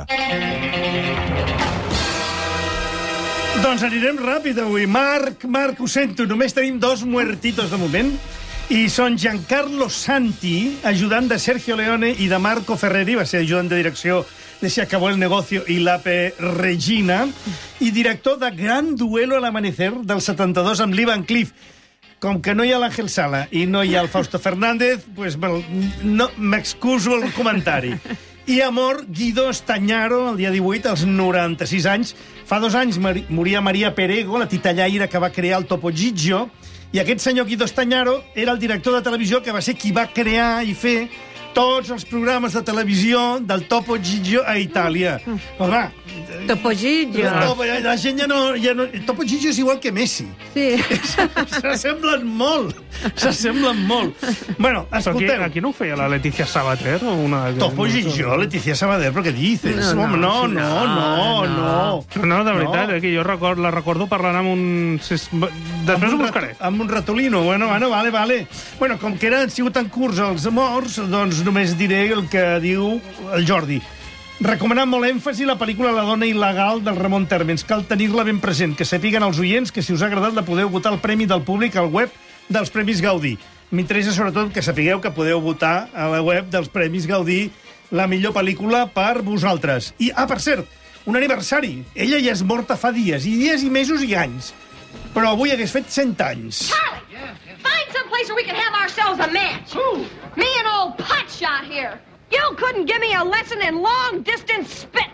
Doncs anirem ràpid avui. Marc, ho sento, només tenim 2 muertitos de moment. I són Giancarlo Santi, ajudant de Sergio Leone, i de Marco Ferreri, va ser ajudant de direcció de Se acabó el negocio i l'Ape Regina, i director de Gran duelo al amanecer del 72 amb l'Ivan Cliff. Com que no hi ha l'Àngel Sala i no hi ha el Fausto Fernández, pues, no, m'excuso el comentari. I Amor, Guido Stagnaro, el dia 18, als 96 anys. Fa 2 anys moria Maria Perego, la titellaire que va crear el Topo Gigio, i aquest senyor Guido Stagnaro era el director de televisió que va ser qui va crear i fer tots els programes de televisió del Topo Gigio a Itàlia. Home, Topo Gigio. La gent ja no... Topo Gigio és igual que Messi. Sí. S'assemblen molt. Bueno, escolteu. Aquí no ho feia la Leticia Sabater? Topo Gigio, Leticia Sabater, però què dices? No, de veritat, que jo la recordo parlant amb un... Després ho buscaré. Amb un ratolino. Bueno, vale. Bueno, com que han sigut tan curts els morts, doncs només diré el que diu el Jordi. Recomanant molt èmfasi la pel·lícula La dona il·legal del Ramon Térmens. Cal tenir-la ben present, que sapiguen els oients que si us ha agradat la podeu votar el premi del públic al web dels Premis Gaudí. M'interessa sobretot que sapigueu que podeu votar a la web dels Premis Gaudí la millor pel·lícula per vosaltres. I, per cert, un aniversari. Ella ja és morta fa dies i mesos i anys. Però avui hagués fet 100 anys. Charlie, find some place where we can have ourselves a match. Me and old Potshot here. You couldn't give me a lesson in long-distance spit.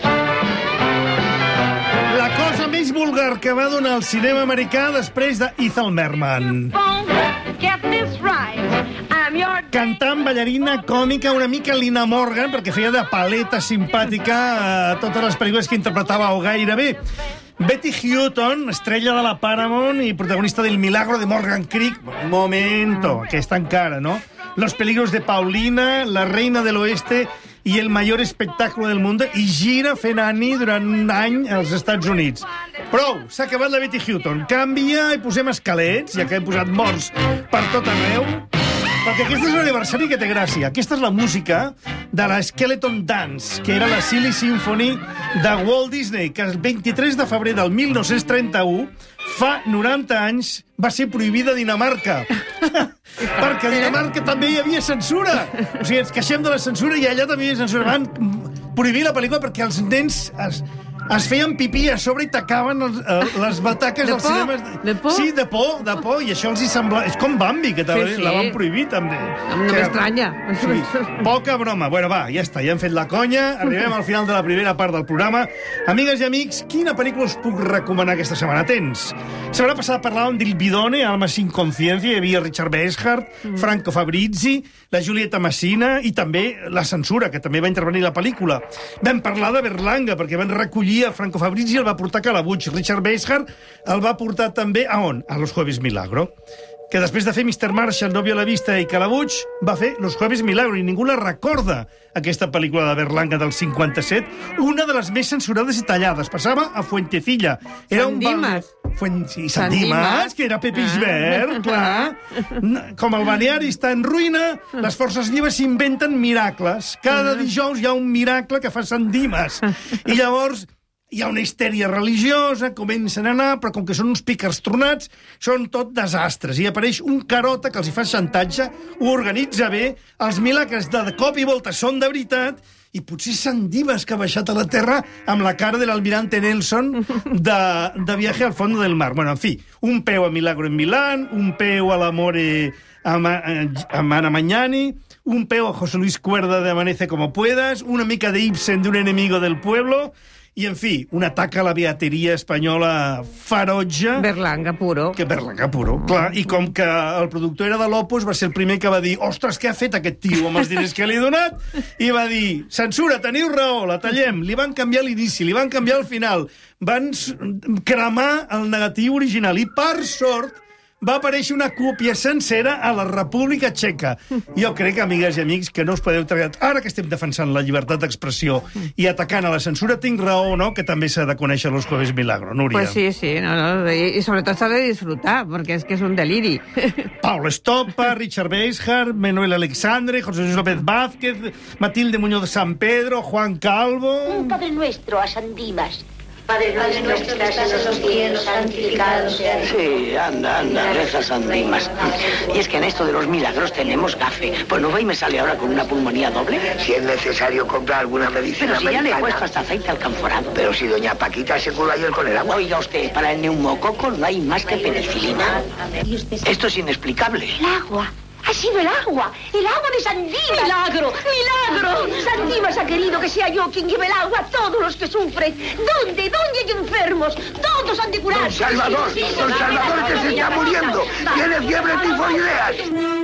La cosa més vulgar que va donar el cinema americà després de Ethel Merman. Get this right. Cantant, ballarina, còmica, una mica Lina Morgan, perquè feia de paleta simpàtica a totes les pel·lícules que interpretava o gairebé. Betty Hutton, estrella de la Paramount i protagonista del Milagro de Morgan Creek. Momento, aquesta encara, no? Los peligros de Paulina, La reina del oeste i El mayor espectáculo del mundo, i gira fent Annie durant un any als Estats Units. Prou, s'ha acabat la Betty Hutton. Canvia i posem esquelets, ja que hem posat morts per tot arreu, perquè aquest és l'aniversari que té gràcia. Aquesta és la música de la Skeleton Dance, que era la Silly Symphony de Walt Disney, que el 23 de febrer del 1931, fa 90 anys, va ser prohibida a Dinamarca. Perquè a Dinamarca també hi havia censura. O sigui, ens queixem de la censura i allà també hi havia censura. Van prohibir la pel·lícula perquè els nens es feien pipí a sobre i tacaven les bataques dels cinemes. De por? Sí, de por, i això els hi sembla... És com Bambi, que també la van prohibir, també. No m'estranya. Sí, poca broma. Bueno, va, ja està, ja hem fet la conya, arribem al final de la primera part del programa. Amigues i amics, quina pel·lícula us puc recomanar aquesta setmana? Atents. Setmana passada parlàvem d'Il Bidone, Alma sin conciencia, hi havia Richard Basehart, Franco Fabrizi, la Giulietta Massina i també la censura, que també va intervenir la pel·lícula. Vam parlar de Berlanga, perquè van recollir a Franco Fabrizi, el va portar a Calabuig. Richard Basehart el va portar també a on? A Los Jueves Milagro. Que després de fer Mr. Marshall, Novio a la vista i Calabuig, va fer Los Jueves Milagro, i ningú la recorda, aquesta pel·lícula de Berlanga del 57, una de les més censurades i tallades. Passava a Fuentecilla. Sant Dimas. Sant Dimas, que era Pepe Isbert, clar. Com el balneari està en ruïna, les forces vives s'inventen miracles. Cada dijous hi ha un miracle que fa Sant Dimas. I llavors hi ha una histèria religiosa, comencen a anar, però com que són uns pícars tronats, són tot desastres. I apareix un carota que els hi fa xantatge, ho organitza bé, els milagres de cop i volta són de veritat, i potser Sant Dimas, que ha baixat a la terra amb la cara de l'almirante Nelson de Viaje al fondo del mar. Bueno, en fi, un peu a Milagro en Milán, un peu a l'Amore a Ana Magnani, un peu a José Luis Cuerda de Amanece como puedas, una mica de Ibsen de Un enemigo del pueblo, i, en fi, un atac a la beateria espanyola ferotge. Berlanga puro. Berlanga puro, clar. I com que el productor era de l'Opus, va ser el primer que va dir ostres, què ha fet aquest tio amb els diners que li he donat? I va dir, censura, teniu raó, la tallem. Li van canviar l'inici, li van canviar el final. Van cremar el negatiu original. I, per sort, va aparèixer una còpia sencera a la República Txeca. Jo crec, amigues i amics, que no us podeu treure... Ara que estem defensant la llibertat d'expressió i atacant a la censura, tinc raó, no?, que també s'ha de conèixer los Jueves Milagro, Núria. Pues sí, y sobre todo s'ha de disfrutar, perquè és que és un deliri. Paulo Estopa, Richard Beishart, Manuel Alexandre, José Luis López Vázquez, Matilde Muñoz de San Pedro, Juan Calvo... Un Padre Nuestro a San Dimas. Padre nuestro que estás en los cielos, santificado sea. Sí, anda, reza San Dimas. Y es que en esto de los milagros tenemos gafe. Pues no va y me sale ahora con una pulmonía doble. Si es necesario comprar alguna medicina. Pero si ya le he puesto hasta aceite al canforado. Pero si doña Paquita se cura ayer con el agua. Oiga usted, para el neumococo no hay más que penicilina. Esto es inexplicable. El agua. Ha sido el agua de San Dimas. ¡Milagro! ¡Milagro! San Dimas ha querido que sea yo quien lleve el agua a todos los que sufren. ¿Dónde hay enfermos? Todos han de curar. Don Salvador, que se está muriendo. Tiene fiebre tifoideas.